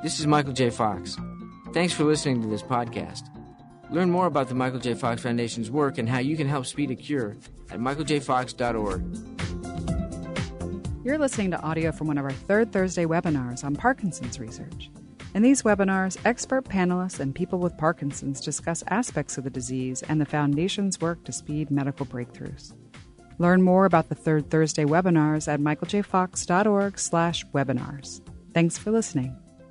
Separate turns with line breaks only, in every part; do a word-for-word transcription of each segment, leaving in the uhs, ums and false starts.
This is Michael J. Fox. Thanks for listening to this podcast. Learn more about the Michael J. Fox Foundation's work and how you can help speed a cure at michael j fox dot org.
You're listening to audio from one of our Third Thursday webinars on Parkinson's research. In these webinars, expert panelists and people with Parkinson's discuss aspects of the disease and the Foundation's work to speed medical breakthroughs. Learn more about the Third Thursday webinars at michael j fox dot org slash webinars. Thanks for listening.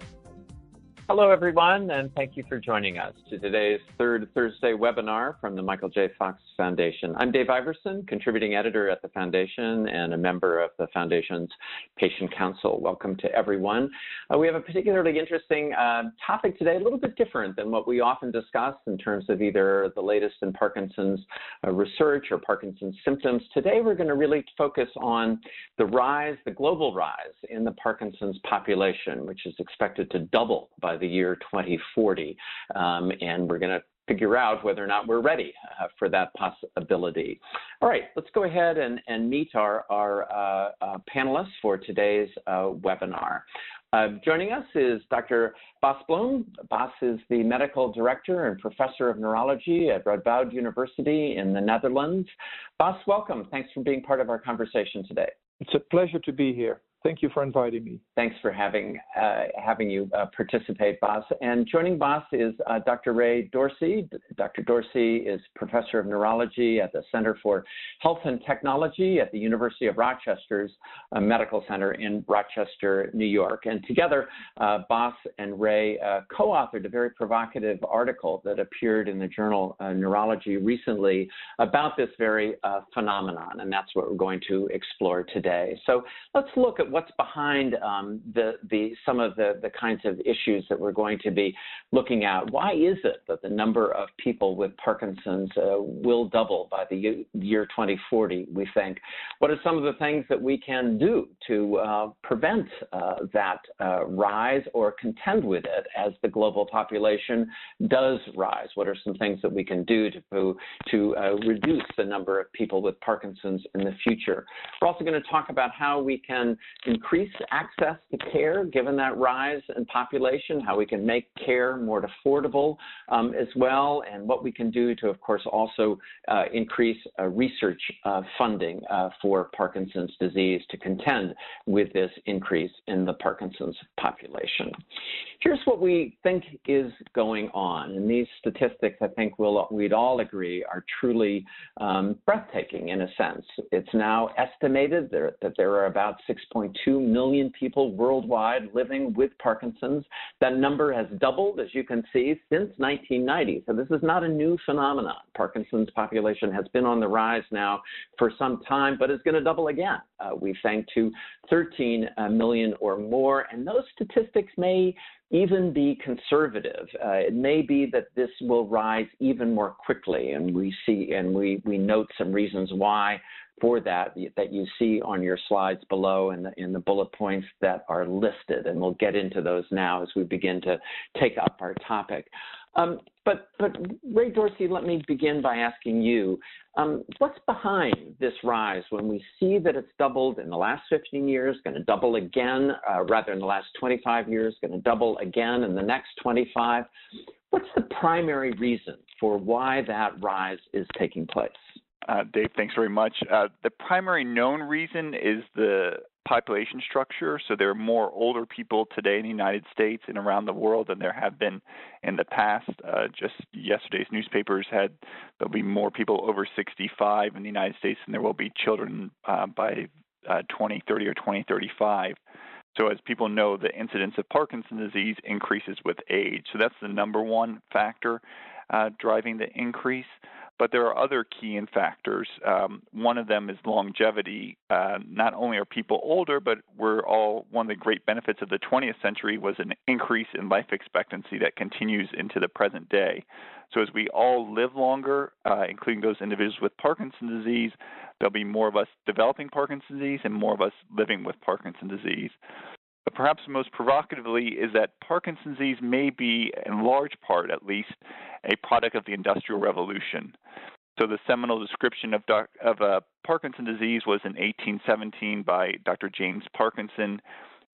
Hello, everyone, and thank you for joining us to today's Third Thursday webinar from the Michael J. Fox Foundation. I'm Dave Iverson, contributing editor at the Foundation and a member of the Foundation's Patient Council. Welcome to everyone. Uh, we have a particularly interesting uh, topic today, a little bit different than what we often discuss in terms of either the latest in Parkinson's uh, research or Parkinson's symptoms. Today, we're going to really focus on the rise, the global rise in the Parkinson's population, which is expected to double by the year twenty forty, um, and we're going to figure out whether or not we're ready uh, for that possibility. All right, let's go ahead and, and meet our, our uh, uh, panelists for today's uh, webinar. Uh, joining us is Doctor Bas Bloem. Bas is the medical director and professor of neurology at Radboud University in the Netherlands. Bas, welcome. Thanks for being part of our conversation today.
It's a pleasure to be here. Thank you for inviting me.
Thanks for having uh, having you uh, participate, Bas. And joining Bas is uh, Doctor Ray Dorsey. Doctor Dorsey is professor of neurology at the Center for Health and Technology at the University of Rochester's uh, Medical Center in Rochester, New York. And together, uh, Bas and Ray uh, co-authored a very provocative article that appeared in the journal uh, Neurology recently about this very uh, phenomenon, and that's what we're going to explore today. So let's look at what's behind um, the, the, some of the, the kinds of issues that we're going to be looking at. Why is it that the number of people with Parkinson's uh, will double by the year twenty forty, we think? What are some of the things that we can do to uh, prevent uh, that uh, rise or contend with it as the global population does rise? What are some things that we can do to, to uh, reduce the number of people with Parkinson's in the future? We're also going to talk about how we can increase access to care given that rise in population, how we can make care more affordable um, as well, and what we can do to, of course, also uh, increase uh, research uh, funding uh, for Parkinson's disease to contend with this increase in the Parkinson's population. Here's what we think is going on, and these statistics, I think we'll, we'd all agree, are truly um, breathtaking in a sense. It's now estimated there, that there are about six point two million people worldwide living with Parkinson's. That number has doubled, as you can see, since nineteen ninety. So this is not a new phenomenon. Parkinson's population has been on the rise now for some time, but is going to double again, uh, we think, to thirteen million or more. And those statistics may even be conservative. Uh, it may be that this will rise even more quickly, and we see and we, we note some reasons why for that that you see on your slides below in the, in the bullet points that are listed, and we'll get into those now as we begin to take up our topic. Um, but, but Ray Dorsey, let me begin by asking you, um, what's behind this rise when we see that it's doubled in the last fifteen years, going to double again, uh, rather in the last twenty-five years, going to double again in the next twenty-five? What's the primary reason for why that rise is taking place?
Uh, Dave, thanks very much. Uh, the primary known reason is the population structure. So there are more older people today in the United States and around the world than there have been in the past. Uh, just yesterday's newspapers had there'll be more people over sixty-five in the United States than there will be children uh, by uh, twenty thirty or twenty thirty-five. So as people know, the incidence of Parkinson's disease increases with age. So that's the number one factor uh, driving the increase. But there are other key factors. Um, one of them is longevity. Uh, not only are people older, but we're all one of the great benefits of the twentieth century was an increase in life expectancy that continues into the present day. So as we all live longer, uh, including those individuals with Parkinson's disease, there'll be more of us developing Parkinson's disease and more of us living with Parkinson's disease. But perhaps most provocatively is that Parkinson's disease may be, in large part at least, a product of the Industrial Revolution. So the seminal description of, doc, of uh, Parkinson's disease was in eighteen seventeen by Doctor James Parkinson,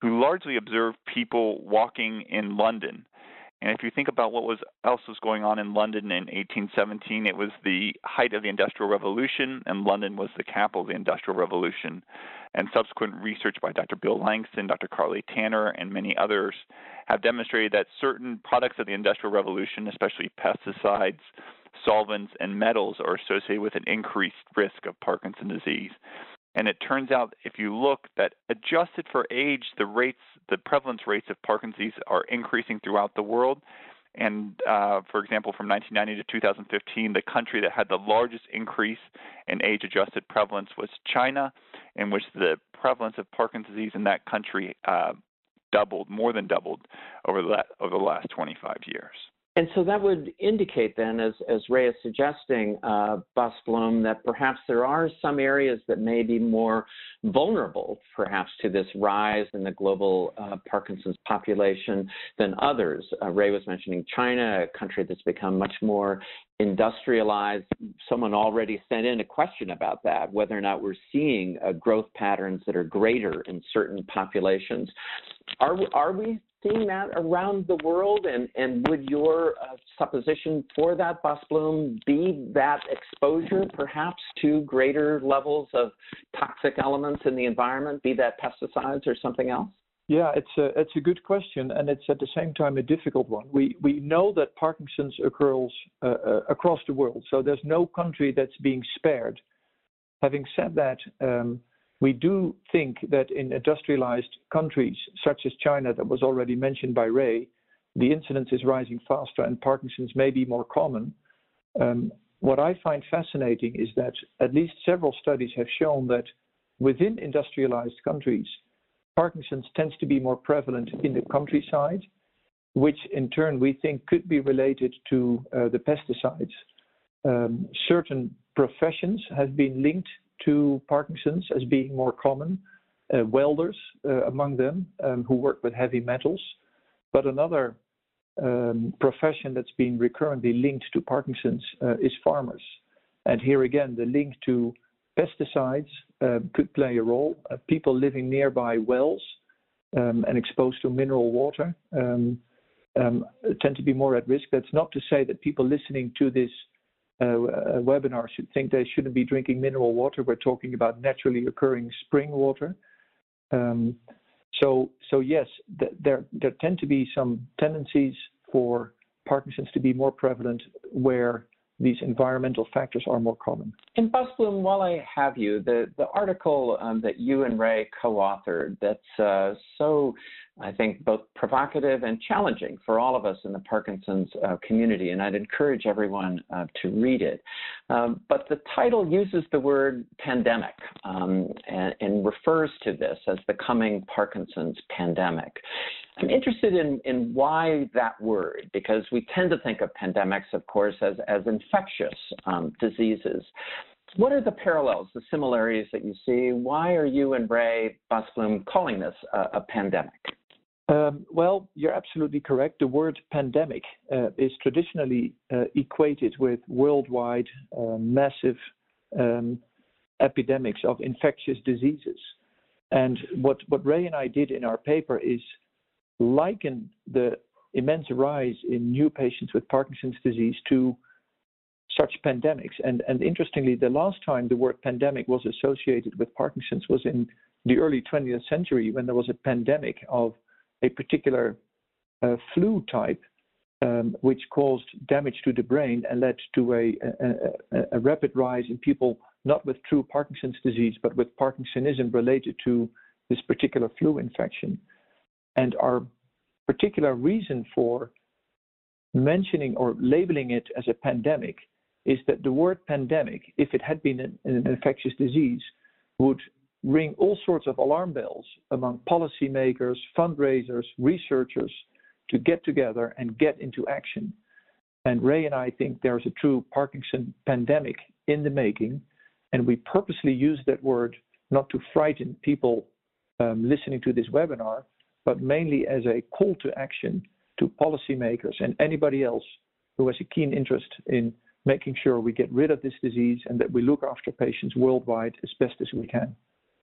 who largely observed people walking in London. And if you think about what was else was going on in London in eighteen seventeen, it was the height of the Industrial Revolution, and London was the capital of the Industrial Revolution. And subsequent research by Doctor Bill Langston, Doctor Carl A. Tanner, and many others have demonstrated that certain products of the Industrial Revolution, especially pesticides, solvents, and metals, are associated with an increased risk of Parkinson's disease. And it turns out, if you look, that adjusted for age, the rates, the prevalence rates of Parkinson's disease are increasing throughout the world. And, uh, for example, from nineteen ninety to two thousand fifteen, the country that had the largest increase in age-adjusted prevalence was China, in which the prevalence of Parkinson's disease in that country uh, doubled, more than doubled, over the, over the last twenty-five years.
And so that would indicate then, as, as Ray is suggesting, uh, Bas Bloem, that perhaps there are some areas that may be more vulnerable, perhaps, to this rise in the global uh, Parkinson's population than others. Uh, Ray was mentioning China, a country that's become much more industrialized. Someone already sent in a question about that, whether or not we're seeing uh, growth patterns that are greater in certain populations. Are, are we seeing that around the world, and, and would your uh, supposition for that, Bas Bloem, be that exposure perhaps to greater levels of toxic elements in the environment, be that pesticides or something else?
Yeah, it's a, it's a good question, and it's at the same time a difficult one. We, we know that Parkinson's occurs uh, uh, across the world, so there's no country that's being spared. Having said that, um, we do think that in industrialized countries such as China, that was already mentioned by Ray, the incidence is rising faster and Parkinson's may be more common. Um, what I find fascinating is that at least several studies have shown that within industrialized countries, Parkinson's tends to be more prevalent in the countryside, which in turn we think could be related to uh, the pesticides. Um, certain professions have been linked to Parkinson's as being more common, uh, welders uh, among them um, who work with heavy metals. But another um, profession that's been recurrently linked to Parkinson's uh, is farmers. And here again, the link to pesticides uh, could play a role. Uh, people living nearby wells um, and exposed to mineral water um, um, tend to be more at risk. That's not to say that people listening to this Uh, a webinar should think they shouldn't be drinking mineral water. We're talking about naturally occurring spring water. Um, so, so yes, th- there there tend to be some tendencies for Parkinson's to be more prevalent where these environmental factors are more common.
And Bas Bloem, while I have you, the, the article um, that you and Ray co-authored that's uh, so, I think, both provocative and challenging for all of us in the Parkinson's uh, community, and I'd encourage everyone uh, to read it. Um, but the title uses the word pandemic um, and, and refers to this as the coming Parkinson's pandemic. I'm interested in, in why that word, because we tend to think of pandemics, of course, as, as infectious um, diseases. What are the parallels, the similarities that you see? Why are you and Ray Bas Bloem calling this a, a pandemic?
Um, well, you're absolutely correct. The word pandemic uh, is traditionally uh, equated with worldwide uh, massive um, epidemics of infectious diseases. And what, what Ray and I did in our paper is liken the immense rise in new patients with Parkinson's disease to such pandemics. And, and interestingly, the last time the word pandemic was associated with Parkinson's was in the early twentieth century, when there was a pandemic of a particular uh, flu type, um, which caused damage to the brain and led to a, a, a rapid rise in people not with true Parkinson's disease, but with Parkinsonism related to this particular flu infection. And our particular reason for mentioning or labeling it as a pandemic is that the word pandemic, if it had been an, an infectious disease, would ring all sorts of alarm bells among policymakers, fundraisers, researchers to get together and get into action. And Ray and I think there's a true Parkinson pandemic in the making, and we purposely use that word not to frighten people um, listening to this webinar, but mainly as a call to action to policymakers and anybody else who has a keen interest in making sure we get rid of this disease and that we look after patients worldwide as best as we can.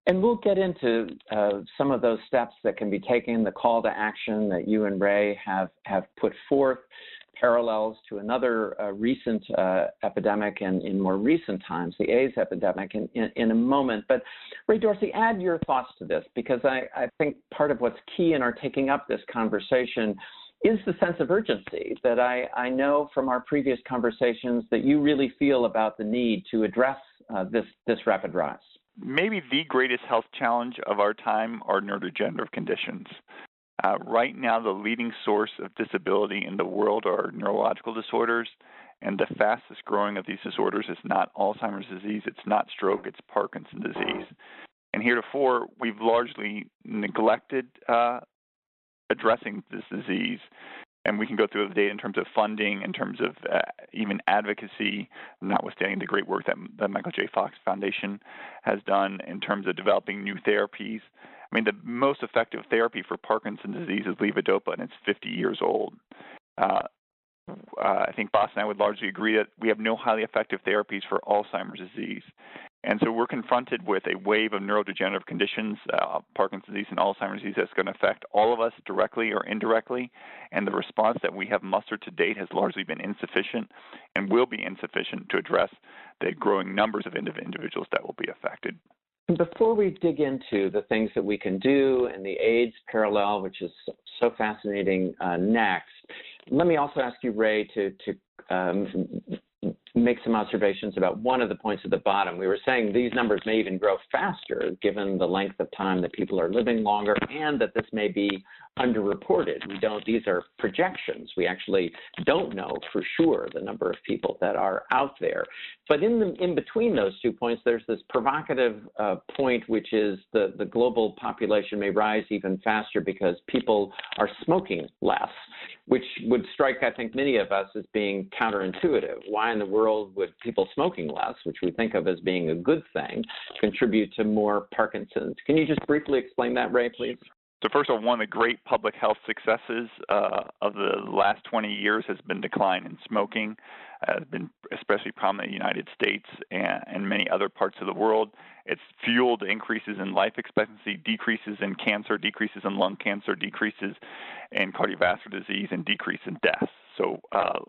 And we'll get into uh, some of those steps that can be taken, the call to action that you and Ray have, have put forth, parallels to another uh, recent uh, epidemic and in more recent times, the AIDS epidemic, in, in, in a moment. But Ray Dorsey, add your thoughts to this, because I, I think part of what's key in our taking up this conversation is the sense of urgency that I, I know from our previous conversations that you really feel about the need to address uh, this, this rapid rise.
Maybe the greatest health challenge of our time are neurodegenerative conditions. Uh, right now, the leading source of disability in the world are neurological disorders, and the fastest growing of these disorders is not Alzheimer's disease, it's not stroke, it's Parkinson's disease. And heretofore, we've largely neglected uh, addressing this disease. And we can go through the data in terms of funding, in terms of uh, even advocacy, notwithstanding the great work that the Michael J. Fox Foundation has done in terms of developing new therapies. I mean, the most effective therapy for Parkinson's disease is levodopa, and it's fifty years old. Uh, uh, I think Bas and I would largely agree that we have no highly effective therapies for Alzheimer's disease. And so we're confronted with a wave of neurodegenerative conditions, uh, Parkinson's disease and Alzheimer's disease, that's going to affect all of us directly or indirectly. And the response that we have mustered to date has largely been insufficient and will be insufficient to address the growing numbers of individuals that will be affected.
Before we dig into the things that we can do and the AIDS parallel, which is so fascinating uh, next, let me also ask you, Ray, to, to um, make some observations about one of the points at the bottom. We were saying these numbers may even grow faster given the length of time that people are living longer, and that this may be underreported. We don't, these are projections. We actually don't know for sure the number of people that are out there. But in the, in between those two points, there's this provocative uh, point, which is the, the global population may rise even faster because people are smoking less, which would strike, I think, many of us as being counterintuitive. Why in the world would people smoking less, which we think of as being a good thing, contribute to more Parkinson's? Can you just briefly explain that, Ray, please?
So first of all, one of the great public health successes uh, of the last twenty years has been decline in smoking. Uh, it's been especially prominent in the United States and, and many other parts of the world. It's fueled increases in life expectancy, decreases in cancer, decreases in lung cancer, decreases in cardiovascular disease, and decrease in deaths. So uh,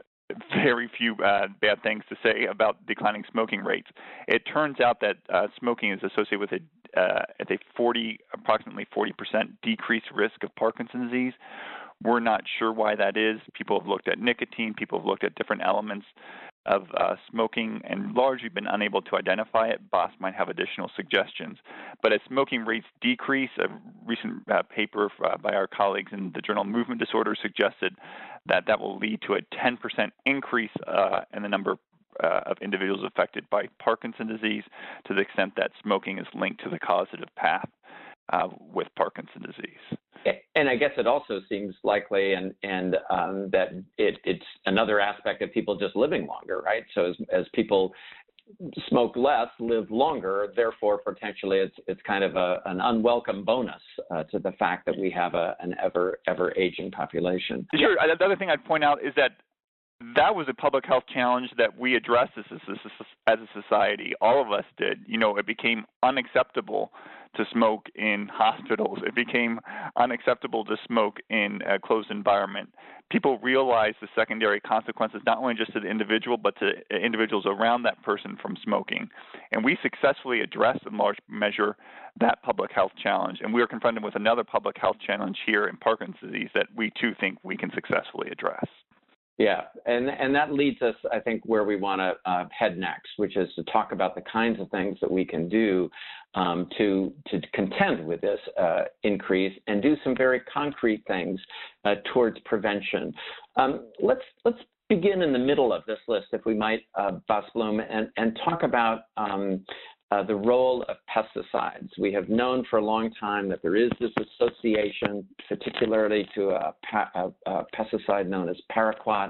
very few uh, bad things to say about declining smoking rates. It turns out that uh, smoking is associated with a uh, at a forty, approximately forty percent decreased risk of Parkinson's disease. We're not sure why that is. People have looked at nicotine. People have looked at different elements of uh, smoking and largely been unable to identify it. Bas might have additional suggestions. But as smoking rates decrease, a recent uh, paper uh, by our colleagues in the journal Movement Disorders suggested that that will lead to a ten percent increase uh, in the number uh, of individuals affected by Parkinson's disease, to the extent that smoking is linked to the causative path uh, with Parkinson's disease.
And I guess it also seems likely and, and um, that it, it's another aspect of people just living longer, right? So as, as people smoke less, live longer, therefore potentially it's it's kind of a, an unwelcome bonus uh, to the fact that we have a, an ever, ever aging population.
Sure. The other thing I'd point out is that that was a public health challenge that we addressed as a, as a society. All of us did. You know, it became unacceptable to smoke in hospitals. It became unacceptable to smoke in a closed environment. People realized the secondary consequences, not only just to the individual, but to individuals around that person from smoking. And we successfully addressed, in large measure, that public health challenge. And we are confronted with another public health challenge here in Parkinson's disease that we, too, think we can successfully address.
Yeah, and and that leads us, I think, where we want to uh, head next, which is to talk about the kinds of things that we can do um, to to contend with this uh, increase and do some very concrete things uh, towards prevention. Um, let's let's begin in the middle of this list, if we might, uh, Bas Bloem, and and talk about Um, Uh, the role of pesticides. We have known for a long time that there is this association, particularly to a, a, a pesticide known as paraquat,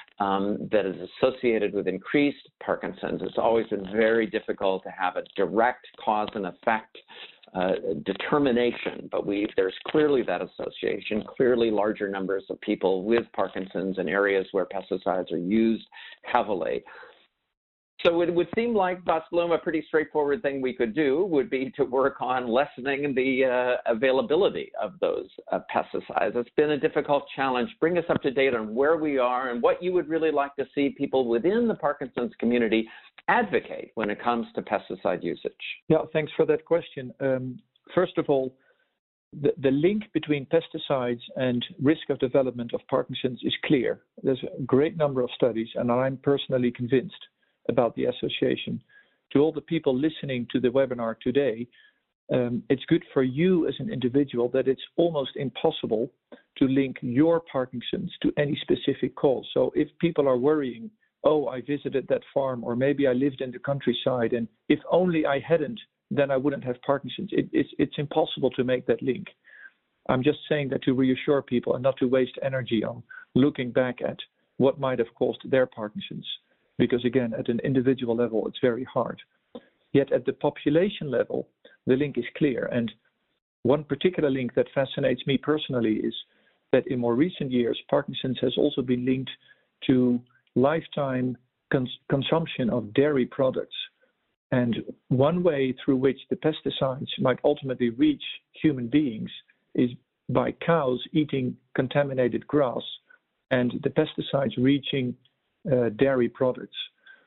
um, that is associated with increased Parkinson's. It's always been very difficult to have a direct cause and effect uh, determination, but we there's clearly that association, clearly larger numbers of people with Parkinson's in areas where pesticides are used heavily. So it would seem like, Bas Bloem, a pretty straightforward thing we could do would be to work on lessening the uh, availability of those uh, pesticides. It's been a difficult challenge. Bring us up to date on where we are and what you would really like to see people within the Parkinson's community advocate when it comes to pesticide usage.
Yeah, thanks for that question. Um, first of all, the, the link between pesticides and risk of development of Parkinson's is clear. There's a great number of studies, and I'm personally convinced about the association. To all the people listening to the webinar today, um, it's good for you as an individual that it's almost impossible to link your Parkinson's to any specific cause. So if people are worrying, oh, I visited that farm, or maybe I lived in the countryside, and if only I hadn't, then I wouldn't have Parkinson's. It, it's, it's impossible to make that link. I'm just saying that to reassure people and not to waste energy on looking back at what might have caused their Parkinson's. Because again, at an individual level, it's very hard. Yet at the population level, the link is clear. And one particular link that fascinates me personally is that in more recent years, Parkinson's has also been linked to lifetime cons- consumption of dairy products. And one way through which the pesticides might ultimately reach human beings is by cows eating contaminated grass and the pesticides reaching Uh, dairy products.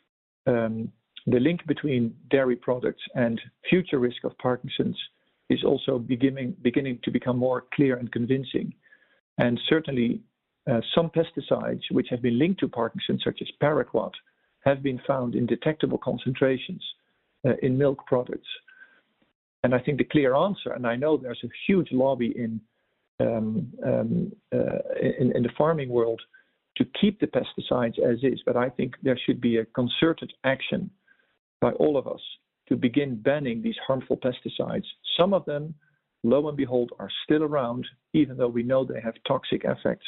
Um, the link between dairy products and future risk of Parkinson's is also beginning, beginning to become more clear and convincing. And certainly uh, some pesticides which have been linked to Parkinson's, such as paraquat, have been found in detectable concentrations uh, in milk products. And I think the clear answer, and I know there's a huge lobby in, um, um, uh, in, in the farming world to keep the pesticides as is, but I think there should be a concerted action by all of us to begin banning these harmful pesticides. Some of them, lo and behold, are still around, even though we know they have toxic effects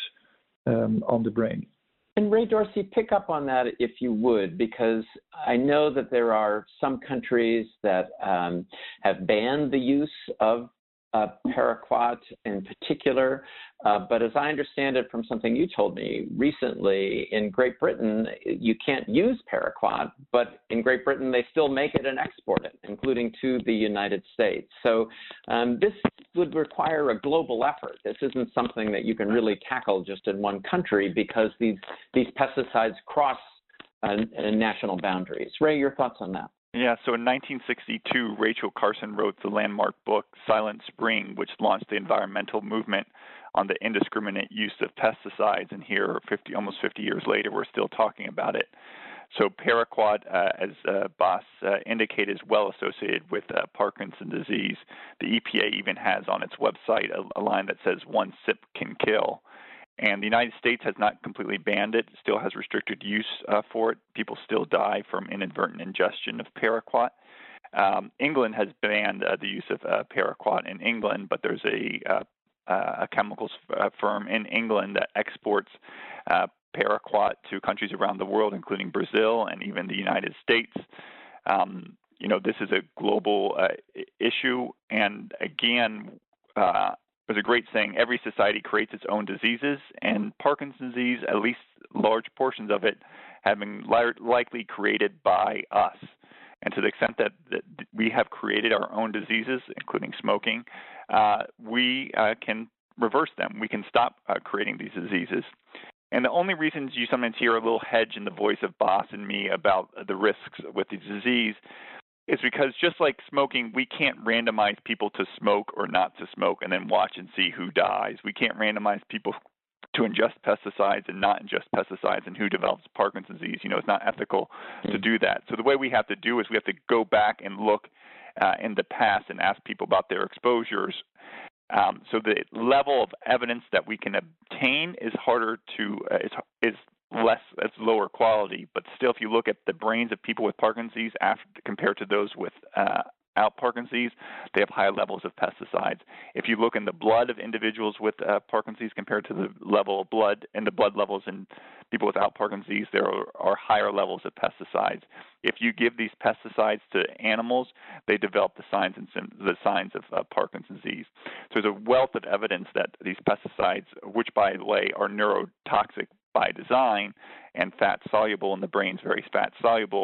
um, on the brain.
And Ray Dorsey, pick up on that if you would, because I know that there are some countries that um, have banned the use of Uh, paraquat in particular, uh, but as I understand it from something you told me recently, in Great Britain, you can't use paraquat, but in Great Britain, they still make it and export it, including to the United States. So um, this would require a global effort. This isn't something that you can really tackle just in one country because these, these pesticides cross uh, national boundaries. Ray, your thoughts on that?
Yeah, so in nineteen sixty-two, Rachel Carson wrote the landmark book Silent Spring, which launched the environmental movement on the indiscriminate use of pesticides. And here, fifty, almost fifty years later, we're still talking about it. So paraquat, uh, as uh, Bas uh, indicated, is well associated with uh, Parkinson's disease. The E P A even has on its website a, a line that says one sip can kill. And the United States has not completely banned it, still has restricted use uh, for it. People still die from inadvertent ingestion of paraquat. Um, England has banned uh, the use of uh, paraquat in England, but there's a, uh, uh, a chemicals f- firm in England that exports uh, paraquat to countries around the world, including Brazil and even the United States. Um, you know, this is a global uh, issue, and again, uh, there's a great saying, every society creates its own diseases, and Parkinson's disease, at least large portions of it, have been li- likely created by us. And to the extent that, that we have created our own diseases, including smoking, uh, we uh, can reverse them. We can stop uh, creating these diseases. And the only reasons you sometimes hear a little hedge in the voice of Bas and me about the risks with the disease is because just like smoking, we can't randomize people to smoke or not to smoke and then watch and see who dies. We can't randomize people to ingest pesticides and not ingest pesticides and who develops Parkinson's disease. You know, it's not ethical to do that. So the way we have to do is we have to go back and look uh, in the past and ask people about their exposures. Um, so the level of evidence that we can obtain is harder to uh, is, is less, it's lower quality. But still, if you look at the brains of people with Parkinson's disease after, compared to those with uh, out Parkinson's disease, they have high levels of pesticides. If you look in the blood of individuals with uh, Parkinson's disease compared to the level of blood and the blood levels in people without Parkinson's disease, there are, are higher levels of pesticides. If you give these pesticides to animals, they develop the signs and the signs of uh, Parkinson's disease. So there's a wealth of evidence that these pesticides, which by the way are neurotoxic by design and fat soluble, and the brain's very fat soluble,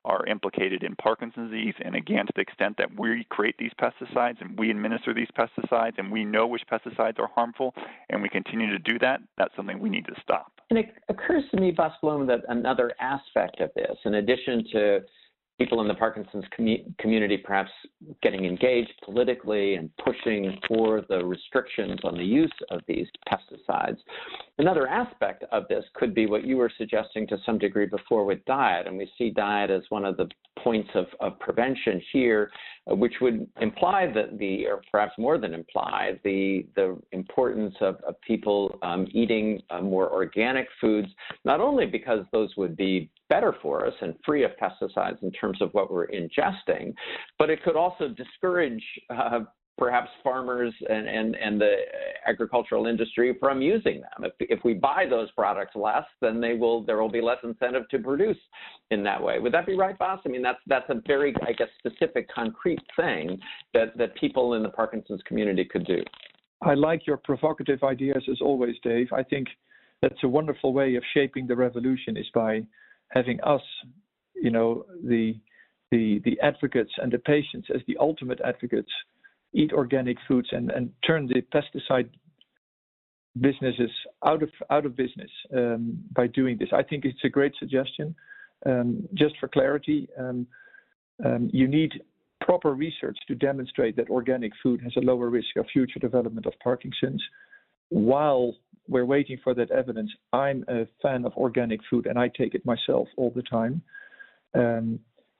are implicated in Parkinson's disease. And again, to the extent that we create these pesticides and we administer these pesticides and we know which pesticides are harmful and we continue to do that, that's something we need to stop.
And it occurs to me, Bas Bloem, that another aspect of this, in addition to people in the Parkinson's commu- community perhaps getting engaged politically and pushing for the restrictions on the use of these pesticides, another aspect of this could be what you were suggesting to some degree before with diet. And we see diet as one of the points of, of prevention here, uh, which would imply that the, or perhaps more than imply, the, the importance of, of people um, eating uh, more organic foods, not only because those would be better for us and free of pesticides in terms of what we're ingesting, but it could also discourage uh, perhaps farmers and, and, and the agricultural industry from using them. If, if we buy those products less, then they will there will be less incentive to produce in that way. Would that be right, Bas? I mean, that's that's a very, I guess, specific, concrete thing that, that people in the Parkinson's community could do.
I like your provocative ideas as always, Dave. I think that's a wonderful way of shaping the revolution, is by having us, you know, the the the advocates and the patients as the ultimate advocates, eat organic foods and, and turn the pesticide businesses out of out of business um, by doing this. I think it's a great suggestion. Um, just for clarity, um, um, you need proper research to demonstrate that organic food has a lower risk of future development of Parkinson's. While we're waiting for that evidence, I'm a fan of organic food and I take it myself all the time. Um,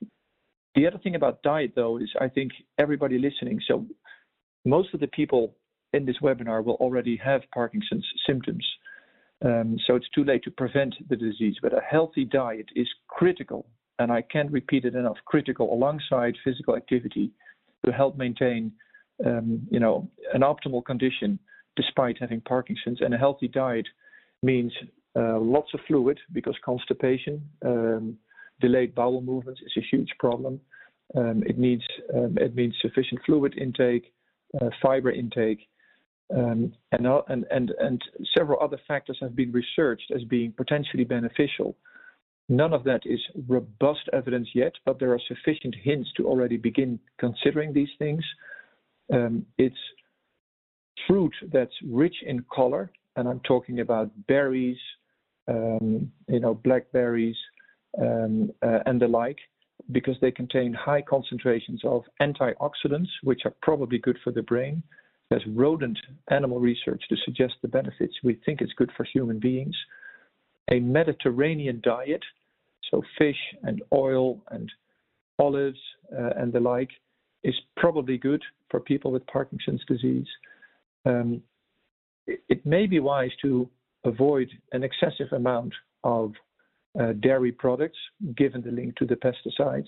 the other thing about diet, though, is I think everybody listening, so most of the people in this webinar will already have Parkinson's symptoms. Um, so it's too late to prevent the disease, but a healthy diet is critical, and I can't repeat it enough, critical alongside physical activity to help maintain, um, you know, an optimal condition despite having Parkinson's. And a healthy diet means uh, lots of fluid, because constipation, um, delayed bowel movements is a huge problem. Um, it needs um, it means sufficient fluid intake, uh, fiber intake, um, and, and and and several other factors have been researched as being potentially beneficial. None of that is robust evidence yet, but there are sufficient hints to already begin considering these things. Um, it's fruit that's rich in color, and I'm talking about berries, um, you know, blackberries, um, uh, and the like, because they contain high concentrations of antioxidants, which are probably good for the brain. There's rodent animal research to suggest the benefits. We think it's good for human beings. A Mediterranean diet, so fish and oil and olives uh, and the like, is probably good for people with Parkinson's disease. Um, it, it may be wise to avoid an excessive amount of uh, dairy products, given the link to the pesticides.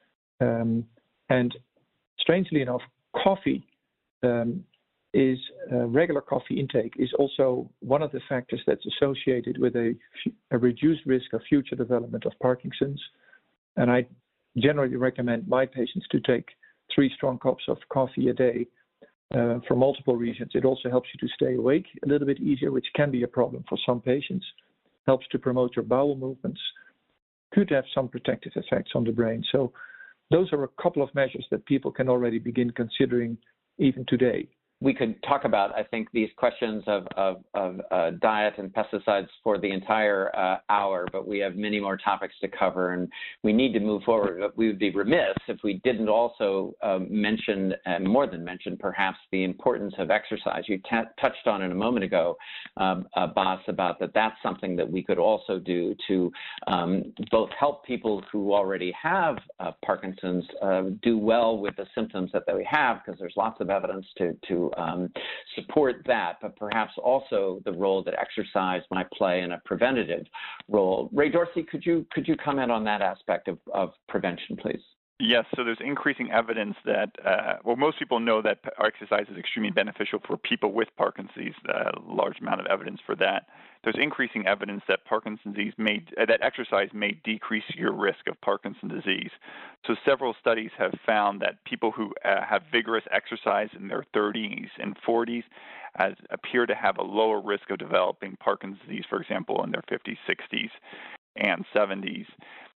Um, and strangely enough, coffee um, is uh, regular coffee intake is also one of the factors that's associated with a, a reduced risk of future development of Parkinson's. And I generally recommend my patients to take three strong cups of coffee a day uh, for multiple reasons. It also helps you to stay awake a little bit easier, which can be a problem for some patients. Helps to promote your bowel movements. Could have some protective effects on the brain. So those are a couple of measures that people can already begin considering even today.
We could talk about, I think, these questions of, of, of uh, diet and pesticides for the entire uh, hour, but we have many more topics to cover, and we need to move forward. But we would be remiss if we didn't also um, mention, and more than mention, perhaps, the importance of exercise. You t- touched on it a moment ago, um, uh, Bas, about that that's something that we could also do to um, both help people who already have uh, Parkinson's uh, do well with the symptoms that they have, because there's lots of evidence to, to Um, support that, but perhaps also the role that exercise might play in a preventative role. Ray Dorsey, could you could you comment on that aspect of, of prevention, please?
Yes, so there's increasing evidence that, uh, well, most people know that exercise is extremely beneficial for people with Parkinson's, a large amount of evidence for that. There's increasing evidence that Parkinson's disease may, uh, that exercise may decrease your risk of Parkinson's disease. So several studies have found that people who uh, have vigorous exercise in their thirties and forties as, appear to have a lower risk of developing Parkinson's disease, for example, in their fifties, sixties, and seventies.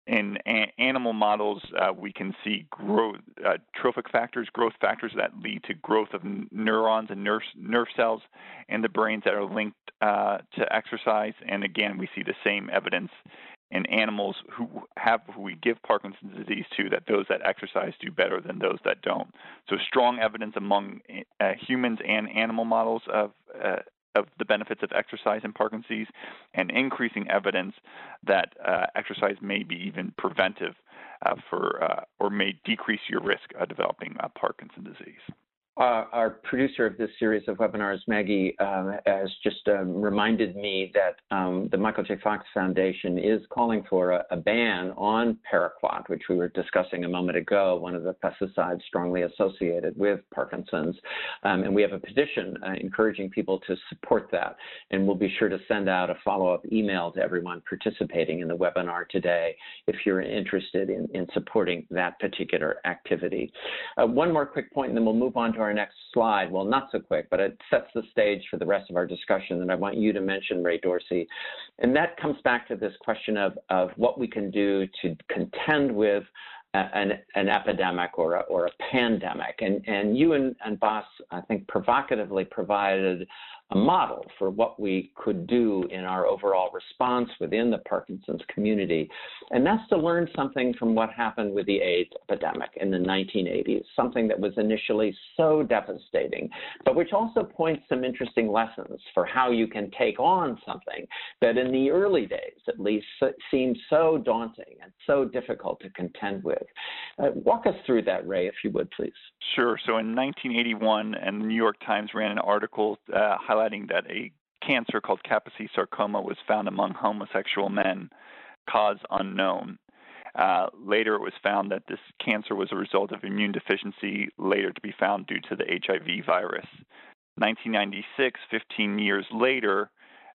In a- animal models, uh, we can see growth, uh, trophic factors, growth factors that lead to growth of n- neurons and nerve, nerve cells in the brains that are linked uh, to exercise. And again, we see the same evidence in animals who have who we give Parkinson's disease to, that those that exercise do better than those that don't. So strong evidence among uh, humans and animal models of uh, of the benefits of exercise in Parkinson's disease, and increasing evidence that uh, exercise may be even preventive uh, for uh, or may decrease your risk of developing uh, Parkinson's disease.
Uh, our producer of this series of webinars, Maggie, uh, has just uh, reminded me that um, the Michael J. Fox Foundation is calling for a, a ban on paraquat, which we were discussing a moment ago, one of the pesticides strongly associated with Parkinson's. Um, and we have a petition uh, encouraging people to support that. And we'll be sure to send out a follow-up email to everyone participating in the webinar today if you're interested in, in supporting that particular activity. Uh, one more quick point, and then we'll move on to our next slide. Well, not so quick, but it sets the stage for the rest of our discussion, and I want you to mention, Ray Dorsey. And that comes back to this question of, of what we can do to contend with an, an epidemic or a, or a pandemic. And, and you and, and Bas, I think, provocatively provided a model for what we could do in our overall response within the Parkinson's community. And that's to learn something from what happened with the AIDS epidemic in the nineteen eighties, something that was initially so devastating, but which also points some interesting lessons for how you can take on something that in the early days, at least, seemed so daunting and so difficult to contend with. Uh, walk us through that, Ray, if you would, please.
Sure. So in nineteen eighty-one, and the New York Times ran an article uh, highlighting that a cancer called Kaposi sarcoma was found among homosexual men, cause unknown. Uh, later, it was found that this cancer was a result of immune deficiency, later to be found due to the H I V virus. nineteen ninety-six, fifteen years later,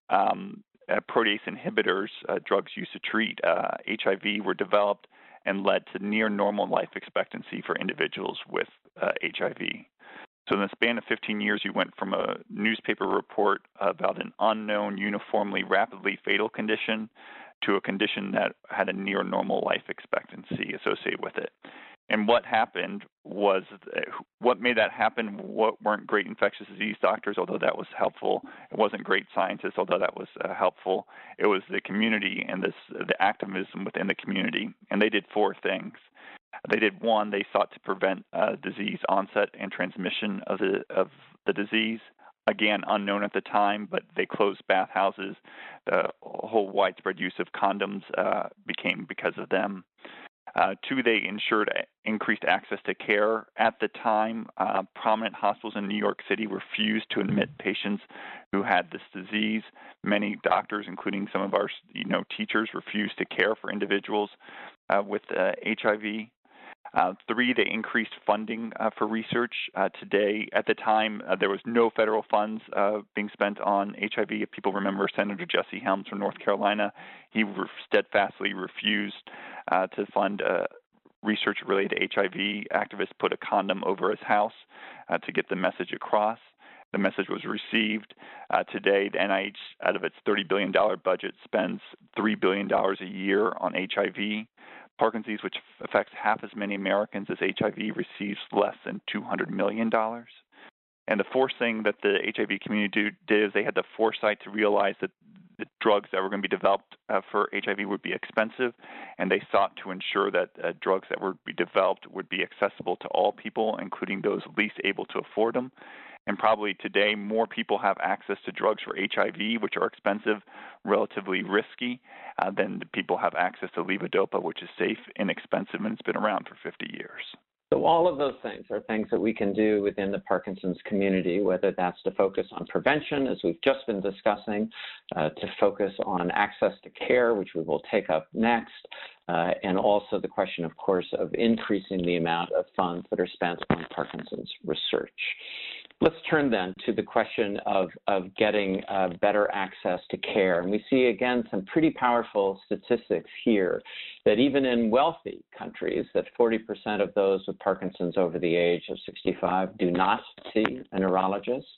um, uh, protease inhibitors, uh, drugs used to treat uh, H I V, were developed and led to near normal life expectancy for individuals with uh, H I V. So in the span of fifteen years, you went from a newspaper report about an unknown, uniformly rapidly fatal condition to a condition that had a near normal life expectancy associated with it. And what happened was, what made that happen what weren't great infectious disease doctors, although that was helpful. It wasn't great scientists, although that was uh, helpful. It was the community and this, the activism within the community. And they did four things. They did one, they sought to prevent uh, disease onset and transmission of the, of the disease. Again, unknown at the time, but they closed bathhouses. The whole widespread use of condoms uh, became because of them. Uh, two, they ensured increased access to care. At the time, uh, prominent hospitals in New York City refused to admit patients who had this disease. Many doctors, including some of our you know, teachers, refused to care for individuals uh, with uh, H I V. Uh, three, they increased funding uh, for research. Uh, today, at the time, uh, there was no federal funds uh, being spent on H I V. If people remember Senator Jesse Helms from North Carolina, he re- steadfastly refused uh, to fund uh, research related to H I V. Activists put a condom over his house uh, to get the message across. The message was received. Uh, today, the N I H, out of its thirty billion dollars budget, spends three billion dollars a year on H I V. Parkinson's disease, which affects half as many Americans as H I V, receives less than two hundred million dollars. And the fourth thing that the H I V community did is they had the foresight to realize that the drugs that were going to be developed uh, for H I V would be expensive, and they sought to ensure that uh, drugs that would be developed would be accessible to all people, including those least able to afford them. And probably today, more people have access to drugs for H I V, which are expensive, relatively risky, uh, than people have access to levodopa, which is safe, inexpensive, and it's been around for fifty years.
So all of those things are things that we can do within the Parkinson's community, whether that's to focus on prevention, as we've just been discussing, uh, to focus on access to care, which we will take up next, uh, and also the question, of course, of increasing the amount of funds that are spent on Parkinson's research. Let's turn then to the question of, of getting uh, better access to care. And we see, again, some pretty powerful statistics here that even in wealthy countries, that forty percent of those with Parkinson's over the age of sixty-five do not see a neurologist.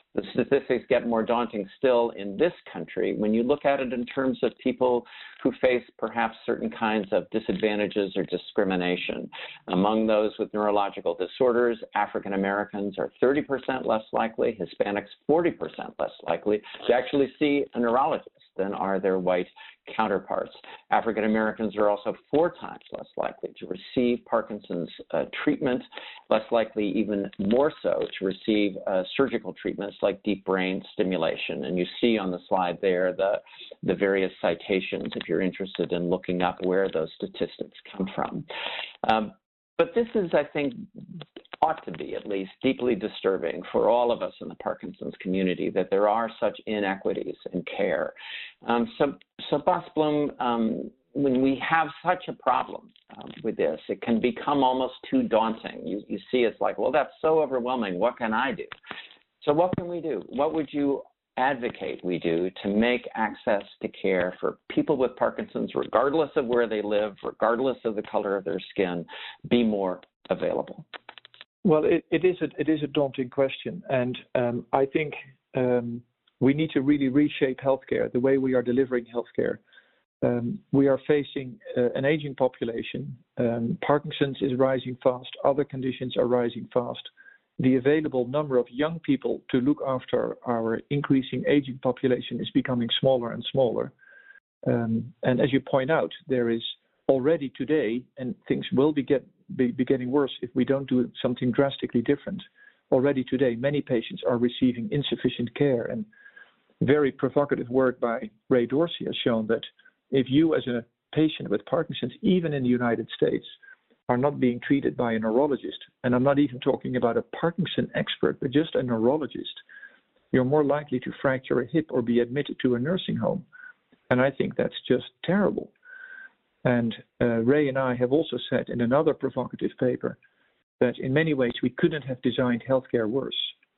The statistics get more daunting still in this country when you look at it in terms of people who face perhaps certain kinds of disadvantages or discrimination. Among those with neurological disorders, African Americans are thirty percent less likely, Hispanics forty percent less likely to actually see a neurologist than are their white counterparts. African Americans are also four times less likely to receive Parkinson's uh, treatment, less likely even more so to receive uh, surgical treatments like deep brain stimulation. And you see on the slide there the, the various citations if you're interested in looking up where those statistics come from. Um, But this is, I think, ought to be at least deeply disturbing for all of us in the Parkinson's community that there are such inequities in care. Um, so, so Bas Bloem, um, when we have such a problem um, with this, it can become almost too daunting. You, you see it's like, well, that's so overwhelming. What can I do? So what can we do? What would you advocate we do to make access to care for people with Parkinson's, regardless of where they live, regardless of the color of their skin, be more available?
Well, it, it is a it is a daunting question, and um, I think um, we need to really reshape healthcare, the way we are delivering healthcare. Um, we are facing uh, an aging population. Um, Parkinson's is rising fast. Other conditions are rising fast. The available number of young people to look after our increasing aging population is becoming smaller and smaller. Um, and as you point out, there is already today, and things will be, get, be, be getting worse if we don't do something drastically different. Already today, many patients are receiving insufficient care, and very provocative work by Ray Dorsey has shown that if you as a patient with Parkinson's, even in the United States, are not being treated by a neurologist, and I'm not even talking about a Parkinson expert, but just a neurologist, you're more likely to fracture a hip or be admitted to a nursing home. And I think that's just terrible. And uh, Ray and I have also said in another provocative paper that in many ways we couldn't have designed healthcare worse.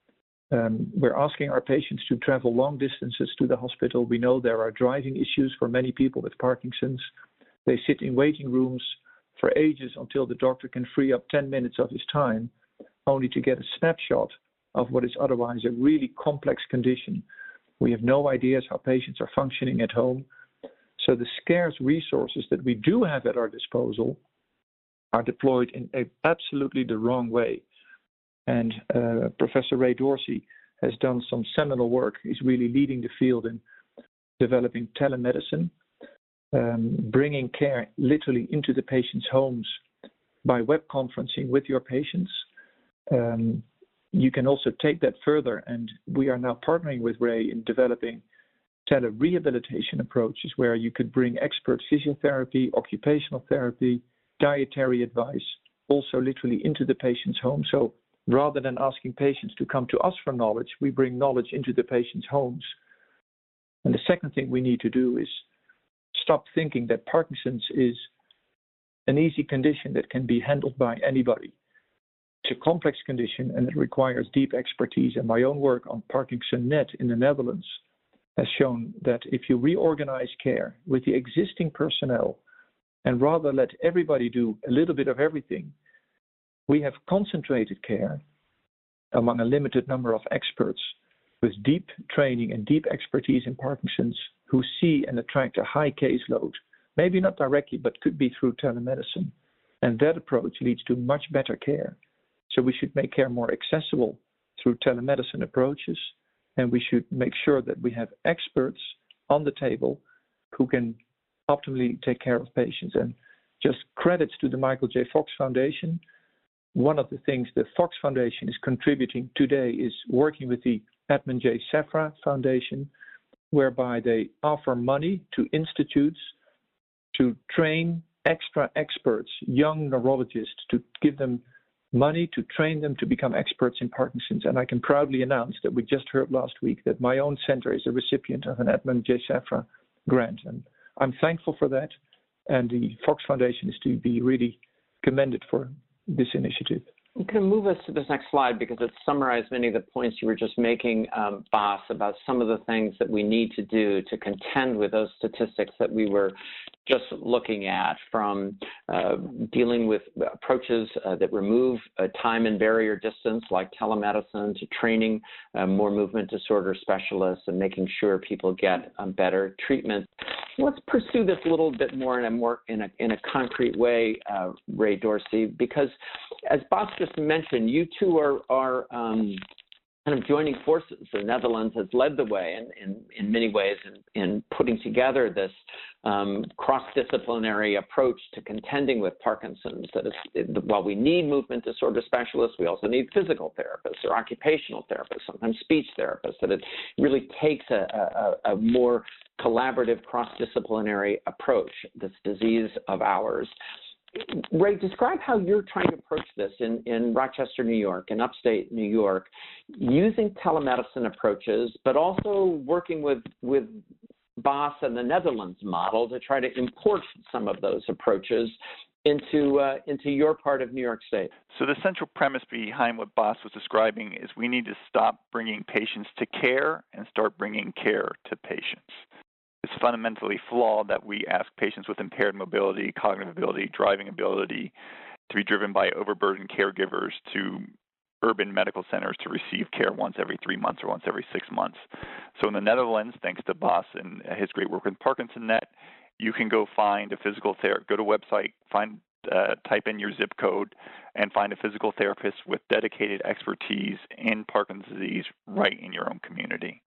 Um, we're asking our patients to travel long distances to the hospital. We know there are driving issues for many people with Parkinson's. They sit in waiting rooms for ages until the doctor can free up ten minutes of his time, only to get a snapshot of what is otherwise a really complex condition. We have no ideas how patients are functioning at home. So the scarce resources that we do have at our disposal are deployed in a, absolutely the wrong way. And uh, Professor Ray Dorsey has done some seminal work. He's really leading the field in developing telemedicine, um, bringing care literally into the patient's homes by web conferencing with your patients. Um, you can also take that further, and we are now partnering with Ray in developing tele-rehabilitation approaches where you could bring expert physiotherapy, occupational therapy, dietary advice, also literally into the patient's home. So rather than asking patients to come to us for knowledge, we bring knowledge into the patient's homes. And the second thing we need to do is stop thinking that Parkinson's is an easy condition that can be handled by anybody. It's a complex condition and it requires deep expertise. And my own work on Parkinson Net in the Netherlands has shown that if you reorganize care with the existing personnel and rather let everybody do a little bit of everything, we have concentrated care among a limited number of experts with deep training and deep expertise in Parkinson's who see and attract a high caseload, maybe not directly, but could be through telemedicine. And that approach leads to much better care. So we should make care more accessible through telemedicine approaches, and we should make sure that we have experts on the table who can optimally take care of patients. And just credits to the Michael J. Fox Foundation. One of the things the Fox Foundation is contributing today is working with the Edmund J. Safra Foundation, whereby they offer money to institutes to train extra experts, young neurologists, to give them money to train them to become experts in Parkinson's. And I can proudly announce that we just heard last week that my own center is a recipient of an Edmund J. Safra grant. And I'm thankful for that. And the Fox Foundation is to be really commended for this initiative.
I'm going to move us to this next slide because it summarized many of the points you were just making, um, Bas, about some of the things that we need to do to contend with those statistics that we were just looking at, from uh, dealing with approaches uh, that remove uh, time and barrier distance like telemedicine, to training uh, more movement disorder specialists and making sure people get um, better treatment. Let's pursue this a little bit more in a more in a in a concrete way, uh, Ray Dorsey, because as Bas just mentioned, you two are are um, kind of joining forces. The Netherlands has led the way in, in, in many ways in, in putting together this um, cross-disciplinary approach to contending with Parkinson's. That is, it, while we need movement disorder specialists, we also need physical therapists or occupational therapists, sometimes speech therapists, that it really takes a, a, a more collaborative cross-disciplinary approach, this disease of ours. Ray, describe how you're trying to approach this in, in Rochester, New York, in upstate New York, using telemedicine approaches, but also working with, with Bas and the Netherlands model to try to import some of those approaches into, uh, into your part of New York State.
So the central premise behind what Bas was describing is we need to stop bringing patients to care and start bringing care to patients. It's fundamentally flawed that we ask patients with impaired mobility, cognitive ability, driving ability to be driven by overburdened caregivers to urban medical centers to receive care once every three months or once every six months. So in the Netherlands, thanks to Bas and his great work with Parkinson Net, you can go find a physical therapist, go to a website, find, uh, type in your zip code, and find a physical therapist with dedicated expertise in Parkinson's disease right in your own community.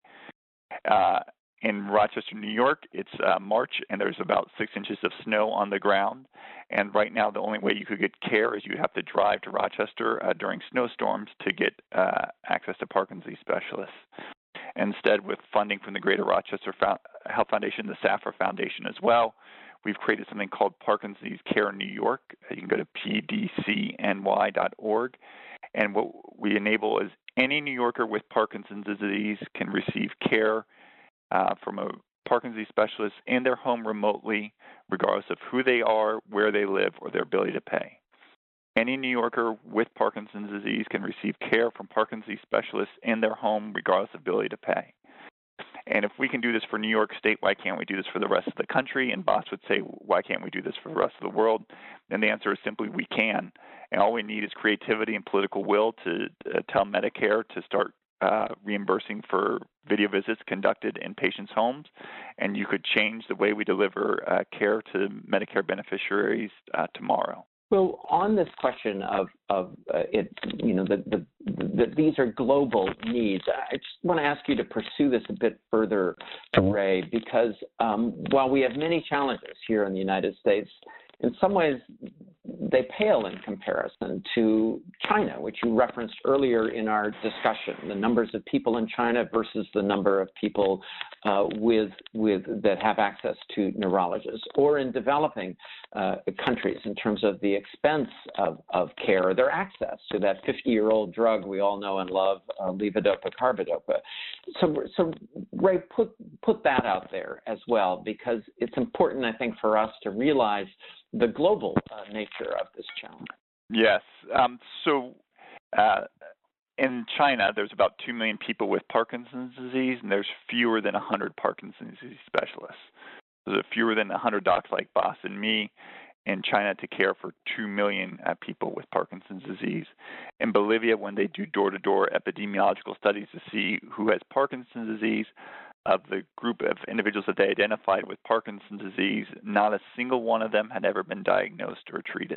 Uh, In Rochester, New York, it's uh, March, and there's about six inches of snow on the ground. And right now, the only way you could get care is you have to drive to Rochester uh, during snowstorms to get uh, access to Parkinson's specialists. Instead, with funding from the Greater Rochester Health Foundation, the Safra Foundation as well, we've created something called Parkinson's Care New York. You can go to p d c n y dot org. And what we enable is any New Yorker with Parkinson's disease can receive care Uh, from a Parkinson's specialist in their home remotely, regardless of who they are, where they live, or their ability to pay. Any New Yorker with Parkinson's disease can receive care from Parkinson's specialists in their home, regardless of ability to pay. And if we can do this for New York State, why can't we do this for the rest of the country? And Bas would say, why can't we do this for the rest of the world? And the answer is simply we can. And all we need is creativity and political will to uh, tell Medicare to start Uh, reimbursing for video visits conducted in patients' homes, and you could change the way we deliver uh, care to Medicare beneficiaries uh, tomorrow.
Well, on this question of, of uh, it, you know, that the, the, these are global needs, I just want to ask you to pursue this a bit further, Ray, because um, while we have many challenges here in the United States, in some ways they pale in comparison to China, which you referenced earlier in our discussion, the numbers of people in China versus the number of people uh, with, with, that have access to neurologists, or in developing uh, countries in terms of the expense of, of care, or their access to that fifty-year-old drug we all know and love, uh, levodopa carbidopa. So, so Ray, put, put that out there as well, because it's important, I think, for us to realize the global uh, nature of this challenge.
Yes. Um, so uh, in China, there's about two million people with Parkinson's disease, and there's fewer than one hundred Parkinson's disease specialists. There's fewer than one hundred docs like Bas and me in China to care for two million uh, people with Parkinson's disease. In Bolivia, when they do door-to-door epidemiological studies to see who has Parkinson's disease, of the group of individuals that they identified with Parkinson's disease, not a single one of them had ever been diagnosed or treated.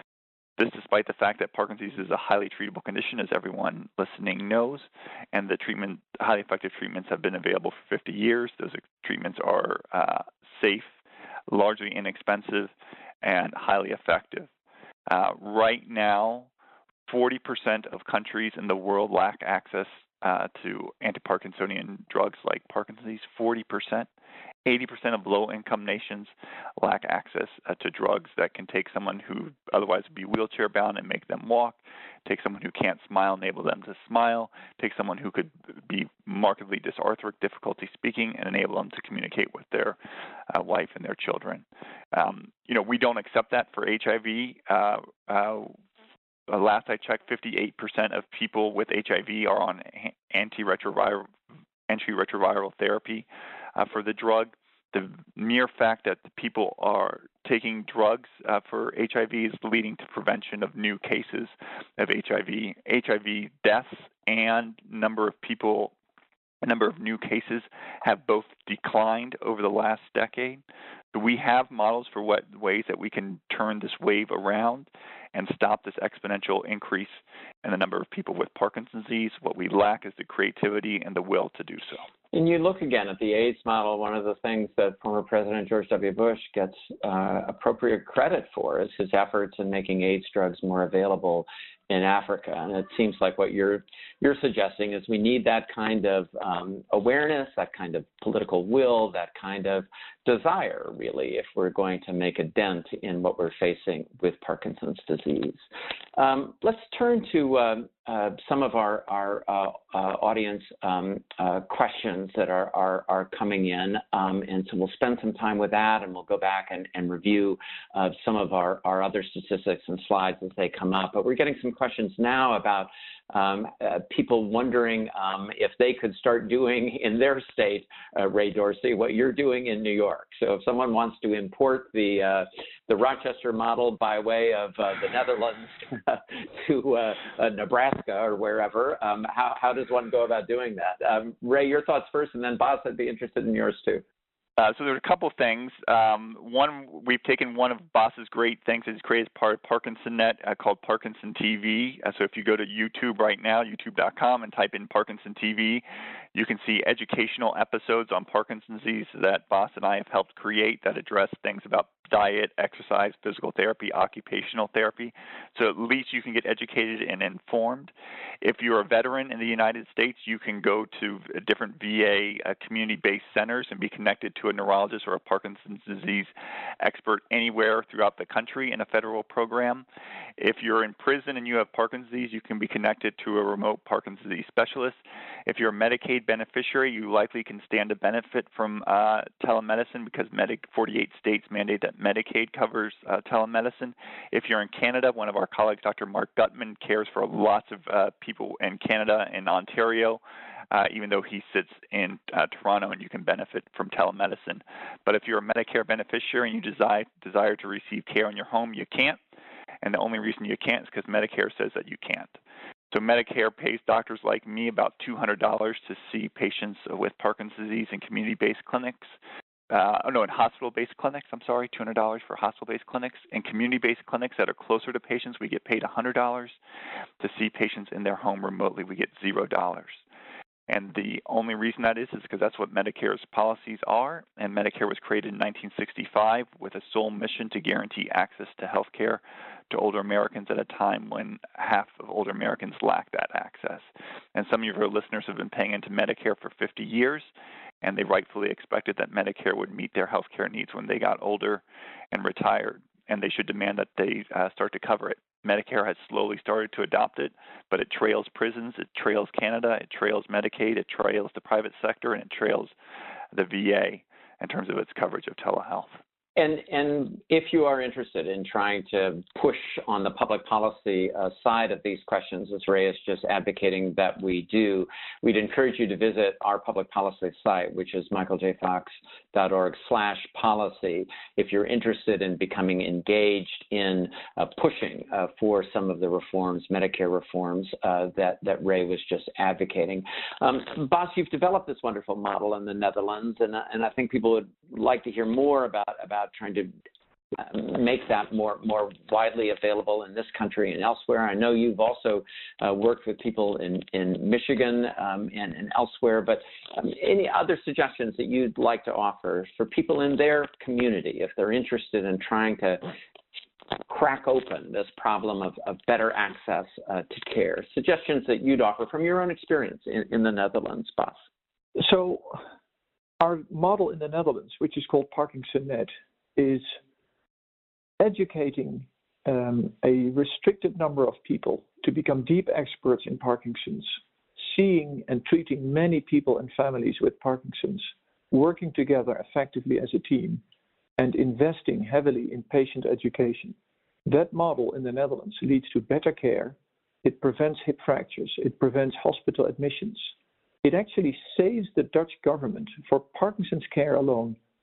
This despite the fact that Parkinson's disease is a highly treatable condition, as everyone listening knows, and the treatment, highly effective treatments have been available for fifty years. Those treatments are uh, safe, largely inexpensive, and highly effective. Uh, right now, forty percent of countries in the world lack access uh, to anti-Parkinsonian drugs like Parkinson's disease, forty percent. eighty percent of low-income nations lack access uh, to drugs that can take someone who otherwise would be wheelchair-bound and make them walk, take someone who can't smile, enable them to smile, take someone who could be markedly dysarthric, difficulty speaking, and enable them to communicate with their uh, wife and their children. Um, you know, we don't accept that for H I V. Uh, uh, last I checked, fifty-eight percent of people with H I V are on antiretroviral, antiretroviral therapy uh, for the drug. the mere fact that the people are taking drugs uh, for H I V is leading to prevention of new cases of H I V. H I V deaths and number of people, a number of new cases have both declined over the last decade. So we have models for what ways that we can turn this wave around and stop this exponential increase in the number of people with Parkinson's disease. What we lack is the creativity and the will to do so.
And you look again at the AIDS model, one of the things that former President George W. Bush gets uh, appropriate credit for is his efforts in making AIDS drugs more available in Africa. And it seems like what you're you're suggesting is we need that kind of um, awareness, that kind of political will, that kind of desire, really, if we're going to make a dent in what we're facing with Parkinson's disease. Um, let's turn to um, uh, some of our, our uh, uh, audience um, uh, questions that are, are, are coming in. Um, and so we'll spend some time with that, and we'll go back and, and review uh, some of our, our other statistics and slides as they come up. But we're getting some questions now about um, uh, people wondering um, if they could start doing in their state, uh, Ray Dorsey, what you're doing in New York. So if someone wants to import the uh, the Rochester model by way of uh, the Netherlands to uh, uh, Nebraska or wherever, um, how, how does one go about doing that? Um, Ray, your thoughts first, and then Bas, I'd be interested in yours too.
Uh, so there's a couple things. Um, one, we've taken one of Bas's great things that he's created as part of ParkinsonNet uh, called Parkinson T V. Uh, so if you go to YouTube right now, youtube dot com, and type in Parkinson T V, you can see educational episodes on Parkinson's disease that Bas and I have helped create that address things about diet, exercise, physical therapy, occupational therapy. So at least you can get educated and informed. If you're a veteran in the United States, you can go to different V A uh, community-based centers and be connected to a neurologist or a Parkinson's disease expert anywhere throughout the country in a federal program. If you're in prison and you have Parkinson's disease, you can be connected to a remote Parkinson's disease specialist. If you're a Medicaid beneficiary, you likely can stand to benefit from uh, telemedicine because Medi- forty-eight states mandate that Medicaid covers uh, telemedicine. If you're in Canada, one of our colleagues, Doctor Mark Gutman, cares for lots of uh, people in Canada and Ontario, uh, even though he sits in uh, Toronto, and you can benefit from telemedicine. But if you're a Medicare beneficiary and you desire, desire to receive care in your home, you can't. And the only reason you can't is because Medicare says that you can't. So Medicare pays doctors like me about two hundred dollars to see patients with Parkinson's disease in community-based clinics. Uh, oh, no, in hospital-based clinics, I'm sorry, two hundred dollars for hospital-based clinics. In community-based clinics that are closer to patients, we get paid one hundred dollars. To see patients in their home remotely, we get zero dollars. And the only reason that is is because that's what Medicare's policies are. And Medicare was created in nineteen sixty-five with a sole mission to guarantee access to health care to older Americans at a time when half of older Americans lack that access. And some of your listeners have been paying into Medicare for fifty years, and they rightfully expected that Medicare would meet their health care needs when they got older and retired, and they should demand that they uh, start to cover it. Medicare has slowly started to adopt it, but it trails prisons, it trails Canada, it trails Medicaid, it trails the private sector, and it trails the V A in terms of its coverage of telehealth.
And, and if you are interested in trying to push on the public policy uh, side of these questions, as Ray is just advocating that we do, we'd encourage you to visit our public policy site, which is michael j fox dot org slash policy, if you're interested in becoming engaged in uh, pushing uh, for some of the reforms, Medicare reforms uh, that, that Ray was just advocating. Um, Bas, you've developed this wonderful model in the Netherlands, and, and I think people would like to hear more about, about trying to make that more more widely available in this country and elsewhere. I know you've also uh, worked with people in, in Michigan um, and, and elsewhere, but um, any other suggestions that you'd like to offer for people in their community if they're interested in trying to crack open this problem of, of better access uh, to care? Suggestions that you'd offer from your own experience in, in the Netherlands, Bas.
So our model in the Netherlands, which is called ParkinsonNet, is educating um, a restricted number of people to become deep experts in Parkinson's, seeing and treating many people and families with Parkinson's, working together effectively as a team, and investing heavily in patient education. That model in the Netherlands leads to better care. It prevents hip fractures. It prevents hospital admissions. It actually saves the Dutch government for Parkinson's care alone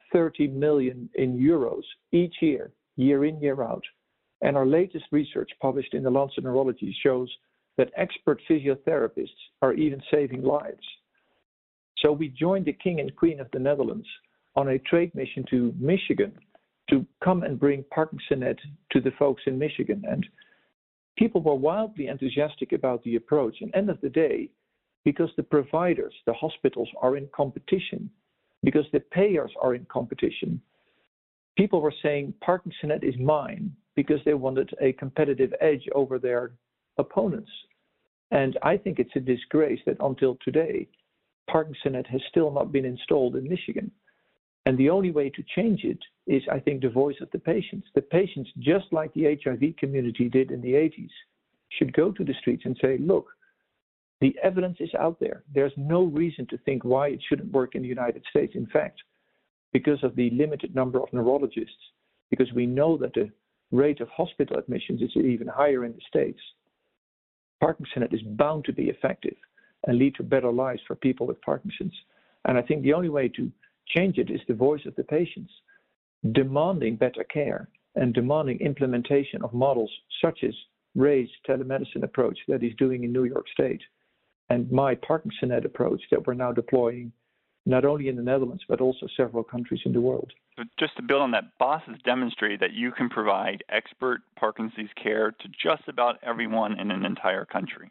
thirty million in euros each year, year in, year out. And our latest research published in the Lancet Neurology shows that expert physiotherapists are even saving lives. So we joined the King and Queen of the Netherlands on a trade mission to Michigan to come and bring ParkinsonNet to the folks in Michigan. And people were wildly enthusiastic about the approach. And end of the day, because the providers, the hospitals are in competition, because the payers are in competition, people were saying ParkinsonNet is mine because they wanted a competitive edge over their opponents. And I think it's a disgrace that until today, ParkinsonNet has still not been installed in Michigan. And the only way to change it is, I think, the voice of the patients. The patients, just like the H I V community did in the eighties, should go to the streets and say, look, the evidence is out there. There's no reason to think why it shouldn't work in the United States. In fact, because of the limited number of neurologists, because we know that the rate of hospital admissions is even higher in the States, ParkinsonNet is bound to be effective and lead to better lives for people with Parkinson's. And I think the only way to change it is the voice of the patients, demanding better care and demanding implementation of models such as Ray's telemedicine approach that he's doing in New York State, and my ParkinsonNet approach that we're now deploying not only in the Netherlands, but also several countries in the world.
So just to build on that, Bas has demonstrated that you can provide expert Parkinson's care to just about everyone in an entire country.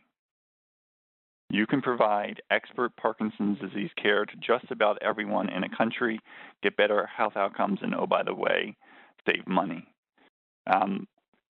You can provide expert Parkinson's disease care to just about everyone in a country, get better health outcomes, and, oh, by the way, save money. Um,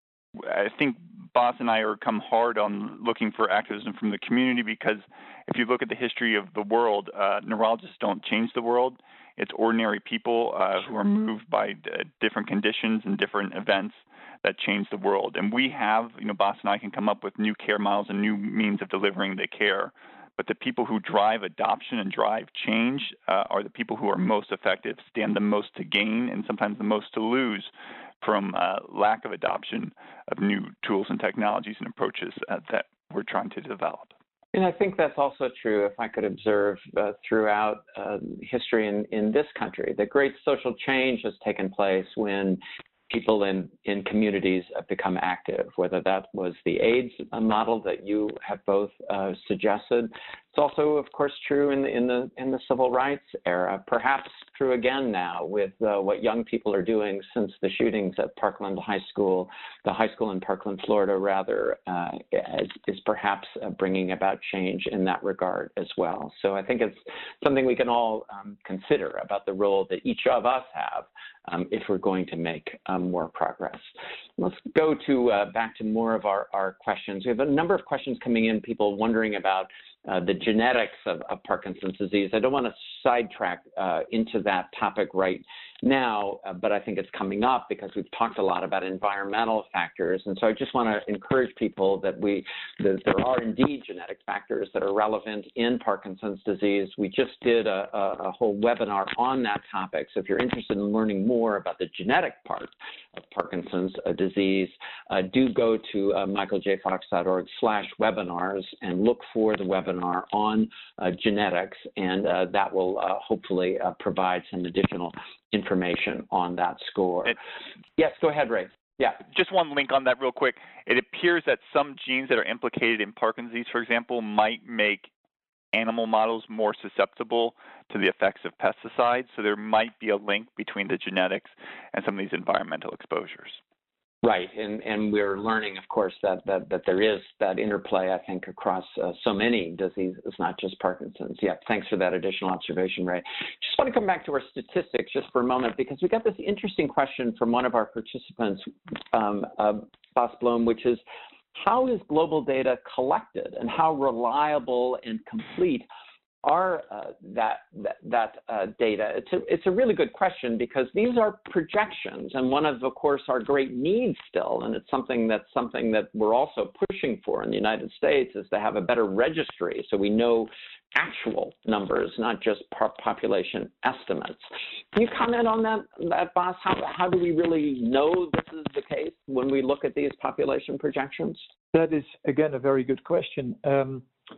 I think Bas and I are come hard on looking for activism from the community because if you look at the history of the world, uh, neurologists don't change the world. It's ordinary people uh, who are moved by uh, different conditions and different events that change the world. And we have, you know, Bas and I can come up with new care models and new means of delivering the care. But the people who drive adoption and drive change uh, are the people who are most effective, stand the most to gain, and sometimes the most to lose from uh, lack of adoption of new tools and technologies and approaches uh, that we're trying to develop.
And I think that's also true, if I could observe uh, throughout uh, history in, in this country, that great social change has taken place when people in, in communities become active, whether that was the AIDS model that you have both uh, suggested. It's also, of course, true in the, in the, in the civil rights era, perhaps true again now with uh, what young people are doing since the shootings at Parkland High School, the high school in Parkland, Florida, rather, uh, is, is perhaps uh, bringing about change in that regard as well. So I think it's something we can all um, consider about the role that each of us have um, if we're going to make um, more progress. Let's go to uh, back to more of our, our questions. We have a number of questions coming in, people wondering about Uh, the genetics of, of Parkinson's disease. I don't want to sidetrack uh, into that topic right now, uh, but I think it's coming up because we've talked a lot about environmental factors. And so I just want to encourage people that we that there are indeed genetic factors that are relevant in Parkinson's disease. We just did a, a, a whole webinar on that topic. So if you're interested in learning more about the genetic part of Parkinson's uh, disease, uh, do go to uh, michael j fox dot org slash webinars and look for the webinar on uh, genetics, and uh, that will uh, hopefully uh, provide some additional information on that score. It, yes, go ahead, Ray. Yeah.
Just one link on that real quick. It appears that some genes that are implicated in Parkinson's disease, for example, might make animal models more susceptible to the effects of pesticides. So there might be a link between the genetics and some of these environmental exposures.
Right, and, and we're learning, of course, that, that, that there is that interplay, I think, across uh, so many diseases, not just Parkinson's. Yeah, thanks for that additional observation, Ray. Just want to come back to our statistics just for a moment, because we got this interesting question from one of our participants, um, uh, Bas Bloem, which is, how is global data collected and how reliable and complete are uh, that that, that uh, data? It's a, it's a really good question because these are projections, and one of, of course, our great needs still, and it's something that's something that we're also pushing for in the United States, is to have a better registry so we know actual numbers, not just population estimates. Can you comment on that, that Bas? How, how do we really know this is the case when we look at these population projections?
That is, again, a very good question. Um,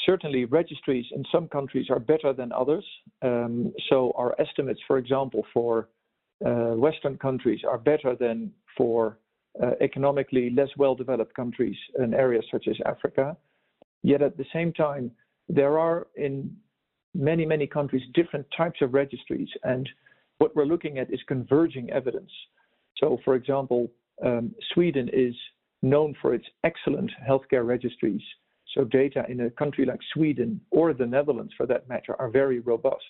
certainly registries in some countries are better than others. Um, so our estimates, for example, for uh, Western countries are better than for uh, economically less well-developed countries in areas such as Africa. Yet at the same time, there are in many, many countries different types of registries. And what we're looking at is converging evidence. So, for example, um, Sweden is known for its excellent healthcare registries. So data in a country like Sweden or the Netherlands, for that matter, are very robust.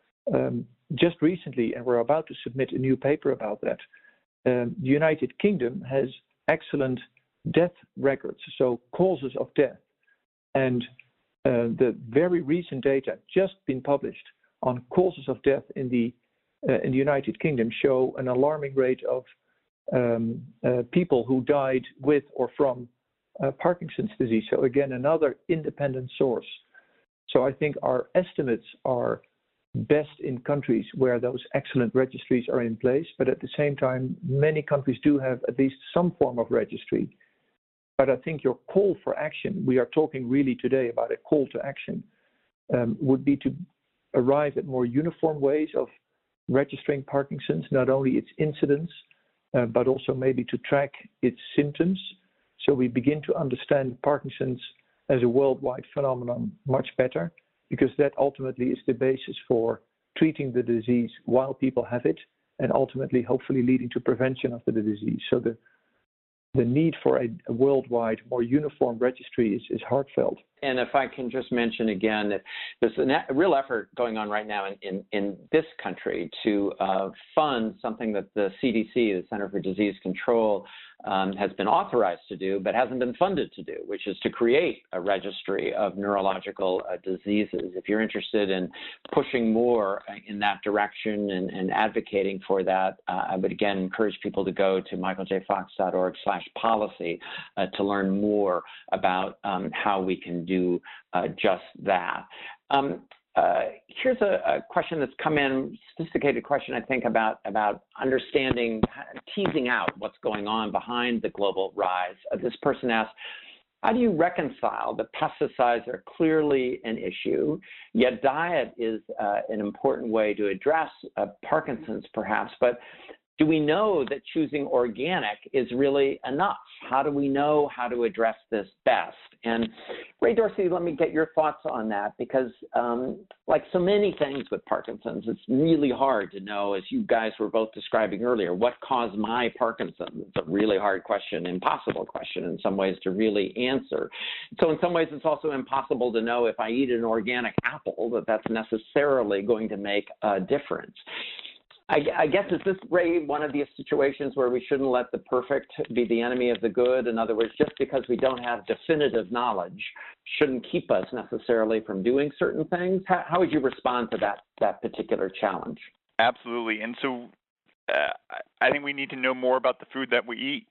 Um, just recently, and we're about to submit a new paper about that, um, the United Kingdom has excellent death records, so causes of death. And uh, the very recent data just been published on causes of death in the uh, in the United Kingdom show an alarming rate of um, uh, people who died with or from uh, Parkinson's disease. So again, another independent source. So I think our estimates are best in countries where those excellent registries are in place, but at the same time, many countries do have at least some form of registry. But I think your call for action, we are talking really today about a call to action, um, would be to arrive at more uniform ways of registering Parkinson's, not only its incidence, uh, but also maybe to track its symptoms. So we begin to understand Parkinson's as a worldwide phenomenon much better, because that ultimately is the basis for treating the disease while people have it, and ultimately, hopefully, leading to prevention of the disease. So the the need for a, a worldwide, more uniform registry is, is heartfelt.
And if I can just mention again that there's a real effort going on right now in, in, in this country to uh, fund something that the C D C, the Center for Disease Control, um, has been authorized to do, but hasn't been funded to do, which is to create a registry of neurological uh, diseases. If you're interested in pushing more in that direction and, and advocating for that, uh, I would again encourage people to go to michaeljfox.org slash policy uh, to learn more about um, how we can do uh, just that. Um, uh, here's a, a question that's come in, sophisticated question, I think, about, about understanding, teasing out what's going on behind the global rise. Uh, this person asks, how do you reconcile that pesticides are clearly an issue, yet diet is uh, an important way to address uh, Parkinson's perhaps, but do we know that choosing organic is really enough? How do we know how to address this best? And Ray Dorsey, let me get your thoughts on that, because um, like so many things with Parkinson's, it's really hard to know, as you guys were both describing earlier, what caused my Parkinson's. It's a really hard question, impossible question in some ways to really answer. So in some ways, it's also impossible to know if I eat an organic apple that that's necessarily going to make a difference. I, I guess, is this, Ray, one of these situations where we shouldn't let the perfect be the enemy of the good? In other words, just because we don't have definitive knowledge shouldn't keep us necessarily from doing certain things? How, how would you respond to that, that particular challenge?
Absolutely. And so uh, I think we need to know more about the food that we eat.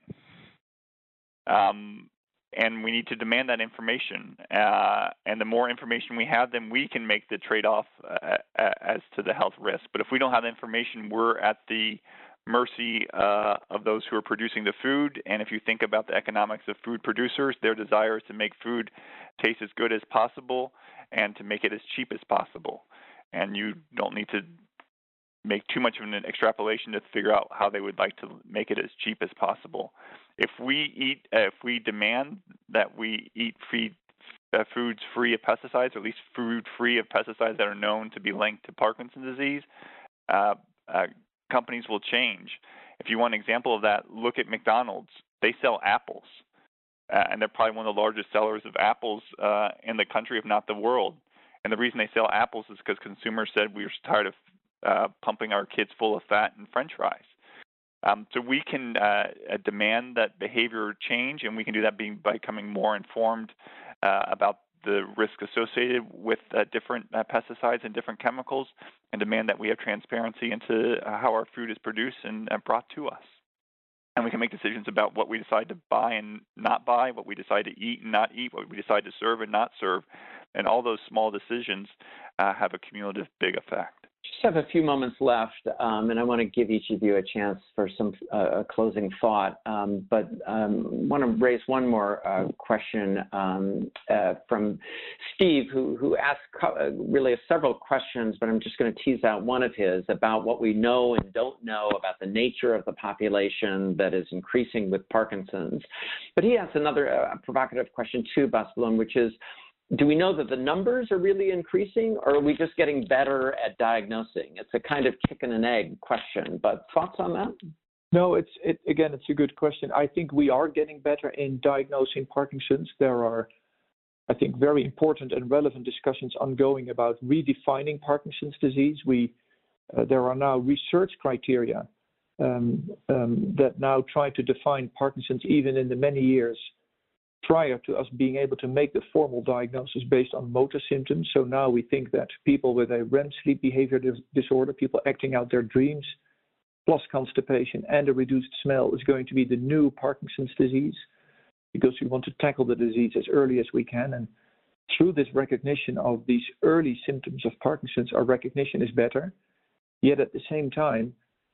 Um, and we need to demand that information. Uh, and the more information we have, then we can make the trade-off uh, as to the health risk. But if we don't have the information, we're at the mercy uh, of those who are producing the food. And if you think about the economics of food producers, their desire is to make food taste as good as possible and to make it as cheap as possible. And you don't need to make too much of an extrapolation to figure out how they would like to make it as cheap as possible. If we eat, uh, if we demand that we eat free, uh, foods free of pesticides, or at least food free of pesticides that are known to be linked to Parkinson's disease, uh, uh, companies will change. If you want an example of that, look at McDonald's. They sell apples, uh, and they're probably one of the largest sellers of apples uh, in the country, if not the world. And the reason they sell apples is because consumers said we were tired of uh, pumping our kids full of fat and French fries. Um, so we can uh, demand that behavior change, and we can do that being, by becoming more informed uh, about the risk associated with uh, different uh, pesticides and different chemicals, and demand that we have transparency into uh, how our food is produced and uh, brought to us. And we can make decisions about what we decide to buy and not buy, what we decide to eat and not eat, what we decide to serve and not serve. And all those small decisions uh, have a cumulative big effect.
Just have a few moments left, um, and I want to give each of you a chance for some uh, closing thought. Um, but um, want to raise one more uh, question um, uh, from Steve, who who asked uh, really several questions, but I'm just going to tease out one of his about what we know and don't know about the nature of the population that is increasing with Parkinson's. But he asked another uh, provocative question too, Bas Bloem, which is, do we know that the numbers are really increasing, or are we just getting better at diagnosing? It's a kind of chicken and egg question, but thoughts on that?
No, it's it, again, it's a good question. I think we are getting better in diagnosing Parkinson's. There are, I think, very important and relevant discussions ongoing about redefining Parkinson's disease. We uh, there are now research criteria um, um, that now try to define Parkinson's even in the many years prior to us being able to make the formal diagnosis based on motor symptoms. So now we think that people with a R E M sleep behavior dis- disorder, people acting out their dreams, plus constipation and a reduced smell is going to be the new Parkinson's disease, because we want to tackle the disease as early as we can. And through this recognition of these early symptoms of Parkinson's, our recognition is better. Yet at the same time,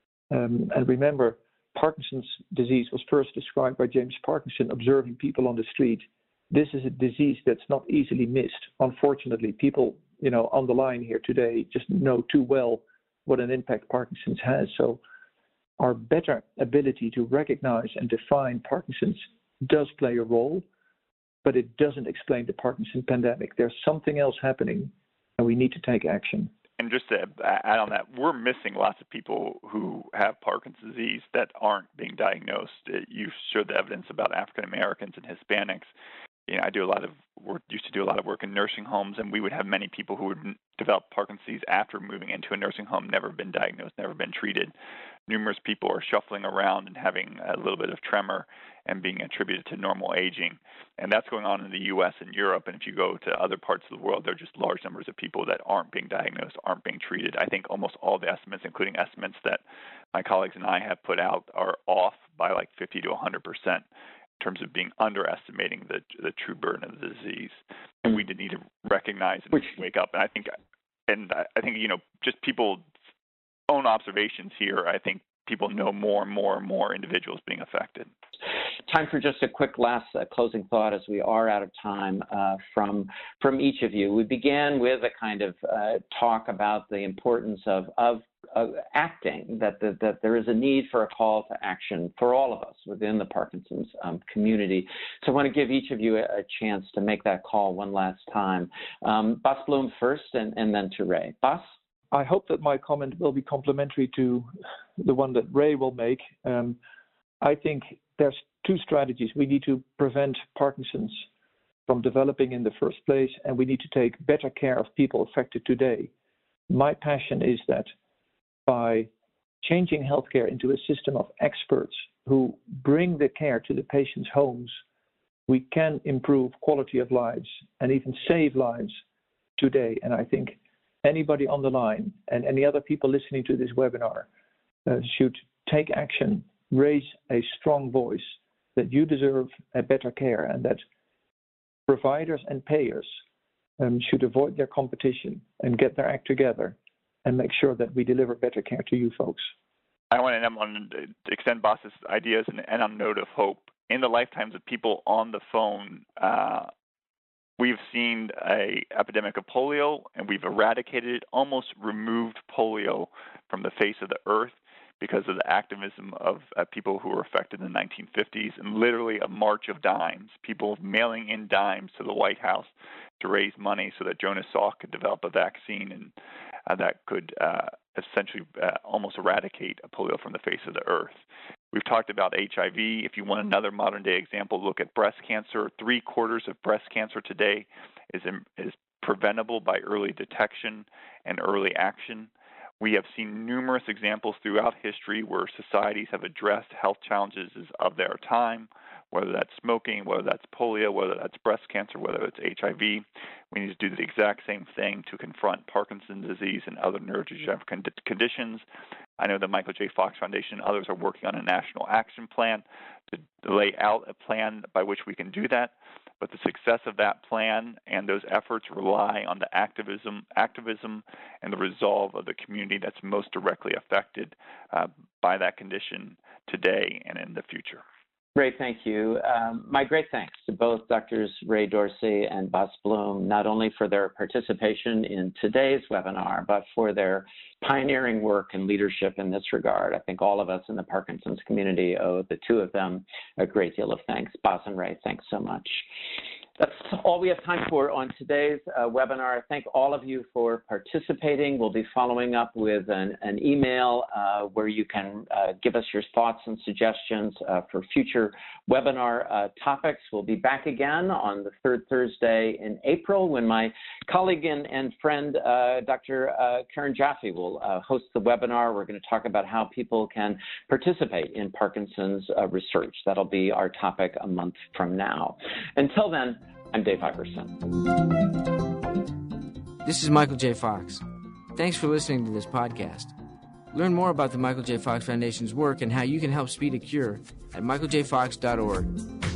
um, and remember, Parkinson's disease was first described by James Parkinson observing people on the street. This is a disease that's not easily missed. Unfortunately, people, you know, on the line here today just know too well what an impact Parkinson's has. So our better ability to recognize and define Parkinson's does play a role, but it doesn't explain the Parkinson pandemic. There's something else happening, and we need to take action.
And just to add on that, we're missing lots of people who have Parkinson's disease that aren't being diagnosed. You showed the evidence about African Americans and Hispanics. You know, I do a lot of work, used to do a lot of work in nursing homes, and we would have many people who would develop Parkinson's disease after moving into a nursing home, never been diagnosed, never been treated. Numerous people are shuffling around and having a little bit of tremor and being attributed to normal aging. And that's going on in the U S and Europe. And if you go to other parts of the world, there are just large numbers of people that aren't being diagnosed, aren't being treated. I think almost all the estimates, including estimates that my colleagues and I have put out, are off by like fifty to one hundred percent in terms of being underestimating the the true burden of the disease. And we need to recognize and Which, wake up. And I think, and I think, you know, just people's own observations here, I think people know more and more and more individuals being affected.
Time for just a quick last uh, closing thought, as we are out of time, uh, from from each of you. We began with a kind of uh, talk about the importance of of, of acting, that, the, that there is a need for a call to action for all of us within the Parkinson's um, community. So I want to give each of you a, a chance to make that call one last time. Um, Bas Bloem first, and, and then to Ray. Bas?
I hope that my comment will be complementary to the one that Ray will make. Um, I think there's two strategies. We need to prevent Parkinson's from developing in the first place, and we need to take better care of people affected today. My passion is that by changing healthcare into a system of experts who bring the care to the patients' homes, we can improve quality of lives and even save lives today. And I think anybody on the line and any other people listening to this webinar uh, should take action, raise a strong voice that you deserve a better care, and that providers and payers um, should avoid their competition and get their act together and make sure that we deliver better care to you folks.
I want to, I want to extend Bas's ideas and, and on a note of hope. In the lifetimes of people on the phone, uh, we've seen a epidemic of polio, and we've eradicated it, almost removed polio from the face of the earth because of the activism of uh, people who were affected in the nineteen fifties, and literally a march of dimes, people mailing in dimes to the White House to raise money so that Jonas Salk could develop a vaccine and uh, that could uh, essentially uh, almost eradicate polio from the face of the earth. We've talked about H I V. If you want another modern-day example, look at breast cancer. Three quarters of breast cancer today is in, is preventable by early detection and early action. We have seen numerous examples throughout history where societies have addressed health challenges of their time, whether that's smoking, whether that's polio, whether that's breast cancer, whether it's H I V. We need to do the exact same thing to confront Parkinson's disease and other neurodegenerative conditions. I know the Michael J. Fox Foundation and others are working on a national action plan to lay out a plan by which we can do that. But the success of that plan and those efforts rely on the activism, activism and the resolve of the community that's most directly affected uh, by that condition today and in the future.
Ray, thank you. Um, my great thanks to both Doctors Ray Dorsey and Bas Bloem, not only for their participation in today's webinar, but for their pioneering work and leadership in this regard. I think all of us in the Parkinson's community owe the two of them a great deal of thanks. Bas and Ray, thanks so much. That's all we have time for on today's uh, webinar. Thank all of you for participating. We'll be following up with an, an email uh, where you can uh, give us your thoughts and suggestions uh, for future webinar uh, topics. We'll be back again on the third Thursday in April when my colleague and, and friend, uh, Doctor Uh, Karen Jaffe, will uh, host the webinar. We're going to talk about how people can participate in Parkinson's uh, research. That'll be our topic a month from now. Until then, I'm Dave Iverson.
This is Michael J. Fox. Thanks for listening to this podcast. Learn more about the Michael J. Fox Foundation's work and how you can help speed a cure at michael j fox dot org.